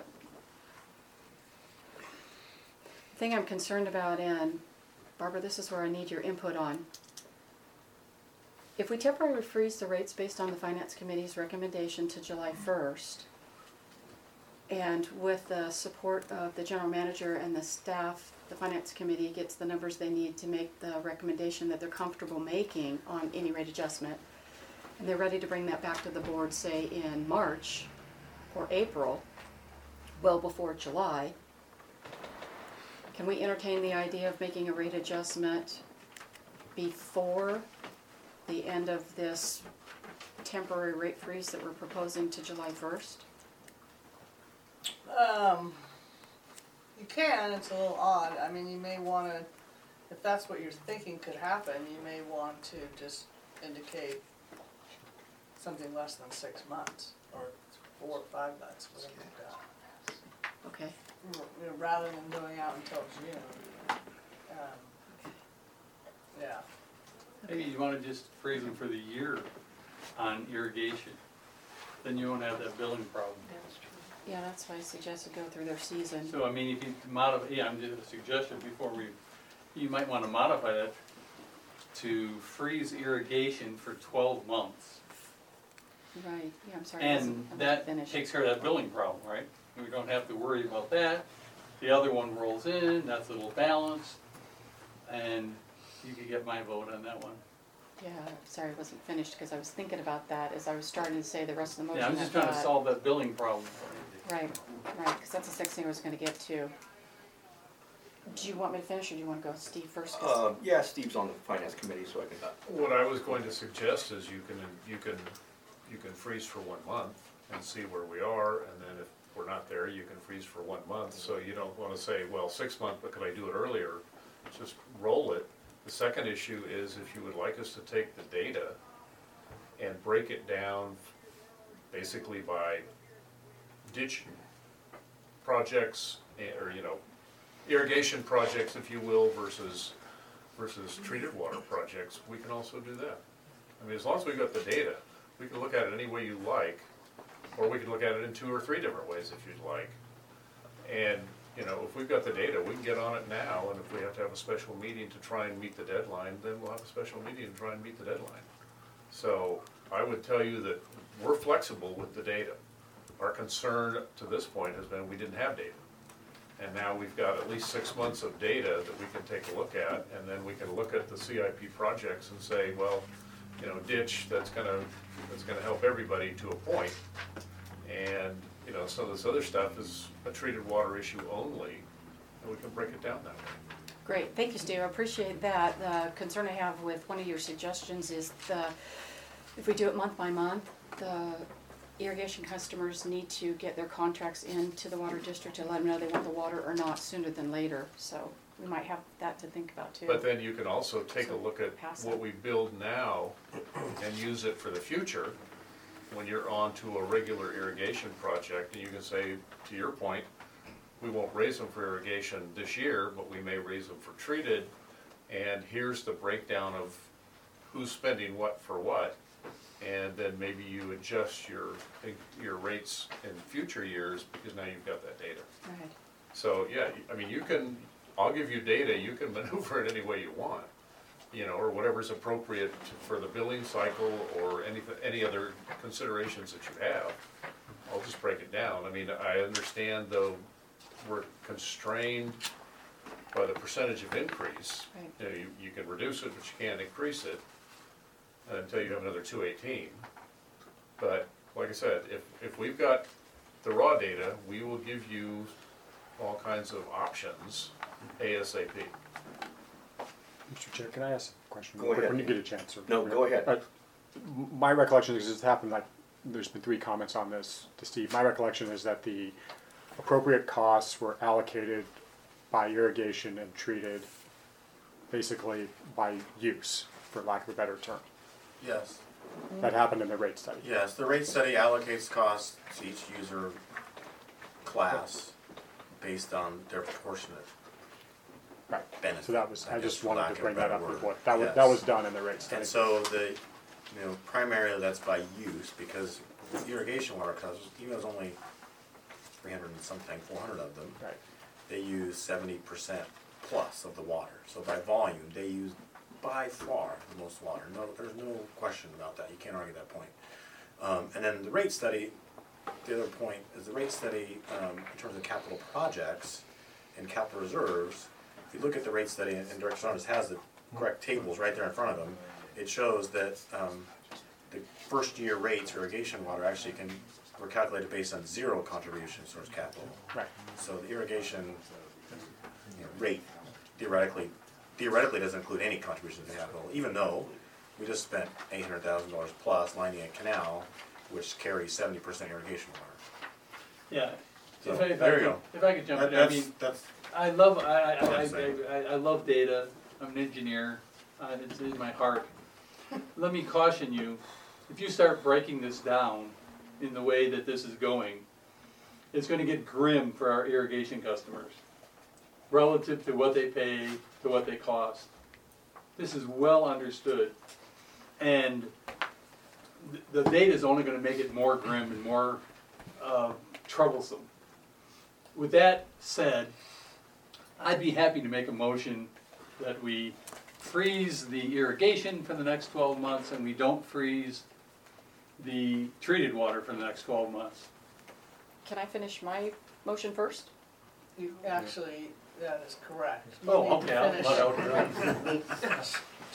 thing I'm concerned about, and Barbara, this is where I need your input on. If we temporarily freeze the rates based on the Finance Committee's recommendation to July 1st, and with the support of the General Manager and the staff, the Finance Committee gets the numbers they need to make the recommendation that they're comfortable making on any rate adjustment, and they're ready to bring that back to the board, say in March or April, well before July, can we entertain the idea of making a rate adjustment before the end of this temporary rate freeze that we're proposing to July 1st? You can, it's a little odd. I mean, you may want to, if that's what you're thinking could happen, you may want to just indicate something less than 6 months, or 4 or 5 months, whatever you've got. Okay. You know, rather than going out until June. Yeah. Maybe you want to just freeze them for the year on irrigation. Then you won't have that billing problem. Yeah, that's why I suggested go through their season. So I mean, if you modify, yeah, I'm just a suggestion before you might want to modify that to freeze irrigation for 12 months. Right, yeah, I'm sorry. And that takes care of that billing problem, right? We don't have to worry about that. The other one rolls in, that's a little balance, and you could get my vote on that one. Yeah, sorry, I wasn't finished because I was thinking about that as I was starting to say the rest of the motion. Yeah, I'm just trying to solve that billing problem. Right, because that's the next thing I was going to get to. Do you want me to finish, or do you wanna go with Steve first? 'Cause- Yeah, Steve's on the finance committee, so I can. What I was going to suggest is you can freeze for 1 month and see where we are, and then if we're not there, you can freeze for 1 month. So you don't wanna say, well, 6 months, but could I do it earlier? Just roll it. The second issue is if you would like us to take the data and break it down basically by ditch projects, or, irrigation projects, if you will, versus treated water projects, we can also do that. I mean, as long as we've got the data, we can look at it any way you like, or we can look at it in 2 or 3 different ways if you'd like. And, if we've got the data, we can get on it now, and if we have to have a special meeting to try and meet the deadline, then we'll have a special meeting to try and meet the deadline. So I would tell you that we're flexible with the data. Our concern to this point has been we didn't have data. And now we've got at least 6 months of data that we can take a look at, and then we can look at the CIP projects and say, well, ditch, that's gonna help everybody to a point. And, some of this other stuff is a treated water issue only, and we can break it down that way. Great, thank you, Steve, I appreciate that. The concern I have with one of your suggestions is if we do it month by month, the irrigation customers need to get their contracts into the water district to let them know they want the water or not sooner than later, so we might have that to think about too. But then you can also take a So look at pass what it. we build now and use it for the future when you're on to a regular irrigation project, and you can say, to your point, we won't raise them for irrigation this year, but we may raise them for treated, and here's the breakdown of who's spending what for what, and then maybe you adjust your rates in future years because now you've got that data. Right. So, yeah, I mean, I'll give you data, you can maneuver it any way you want, or whatever's appropriate for the billing cycle or any other considerations that you have. I'll just break it down. I mean, I understand though, we're constrained by the percentage of increase. Right. You can reduce it, but you can't increase it until you have another 218. But like I said, if we've got the raw data, we will give you all kinds of options ASAP. Mr. Chair, can I ask a question? Go ahead. When you get a chance. No, go ahead. My recollection is it's happened like, there's been 3 comments on this to Steve. My recollection is that the appropriate costs were allocated by irrigation and treated basically by use, for lack of a better term. Yes. That happened in the rate study. Yes, the rate study allocates costs to each user class based on their proportionate Right. benefit. So that was, I guess, just for wanted lack to of a bring that better up with word. what, that was, Yes. that was done in the rate study. And so primarily that's by use, because irrigation water customers, even though there's only 300 and something, 400 of them, Right. they use 70% plus of the water. So by volume, they use by far the most water. No, there's no question about that. You can't argue that point. And then the rate study, the other point is the rate study in terms of capital projects and capital reserves. If you look at the rate study, and Director Saunders has the correct tables right there in front of him, it shows that the first year rates for irrigation water actually were calculated based on 0 contributions towards capital. Right. So the irrigation rate theoretically doesn't include any contributions to capital, even though we just spent $800,000 plus lining a canal, which carries 70% irrigation water. Yeah, So, if there you go. I could jump in, I mean, That's I love, what I'm saying. I love data, I'm an engineer, it's in my heart. Let me caution you, if you start breaking this down in the way that this is going, it's gonna get grim for our irrigation customers, relative to what they pay, to what they cost. This is well understood, and the data is only gonna make it more grim and more troublesome. With that said, I'd be happy to make a motion that we freeze the irrigation for the next 12 months and we don't freeze the treated water for the next 12 months. Can I finish my motion first? You actually, that is correct. You Oh, need to okay, I'll finish. let out.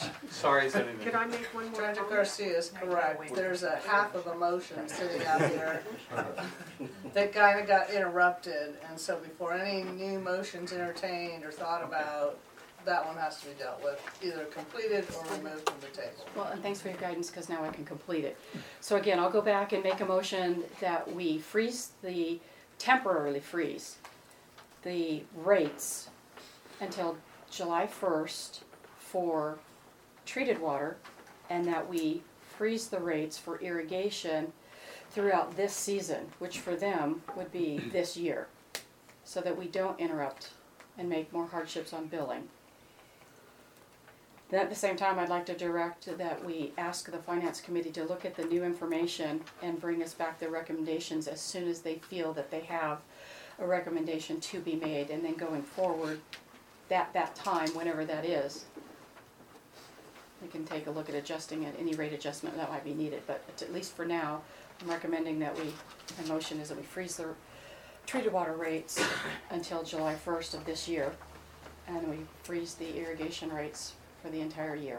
Sorry, is that in Could I make one more Director comment? Garcia is correct, there's a half of a motion sitting out there that kinda got interrupted, and so before any new motions entertained or thought about, that one has to be dealt with, either completed or removed from the table. Well, and thanks for your guidance, because now I can complete it. So again, I'll go back and make a motion that we temporarily freeze the rates until July 1st for treated water, and that we freeze the rates for irrigation throughout this season, which for them would be this year, so that we don't interrupt and make more hardships on billing. Then at the same time, I'd like to direct that we ask the Finance Committee to look at the new information and bring us back their recommendations as soon as they feel that they have a recommendation to be made, and then going forward, that time, whenever that is, we can take a look at adjusting it, any rate adjustment that might be needed, but at least for now, I'm recommending that my motion is that we freeze the treated water rates until July 1st of this year, and we freeze the irrigation rates for the entire year.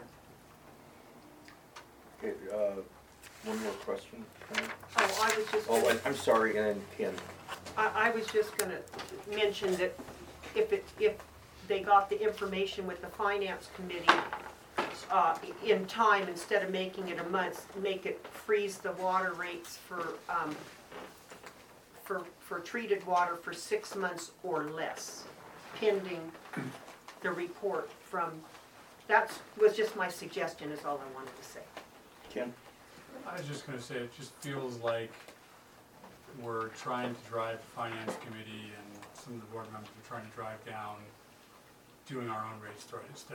Okay, one more question. Karen? Oh, I was just Oh, gonna, I'm sorry, and then Ken. I was just gonna mention that if they got the information with the finance committee, in time, instead of making it a month, make it freeze the water rates for treated water for 6 months or less, pending the report from, that was just my suggestion, is all I wanted to say. Ken? I was just gonna say, it just feels like we're trying to drive the finance committee and some of the board members are trying to drive down doing our own rates, right, instead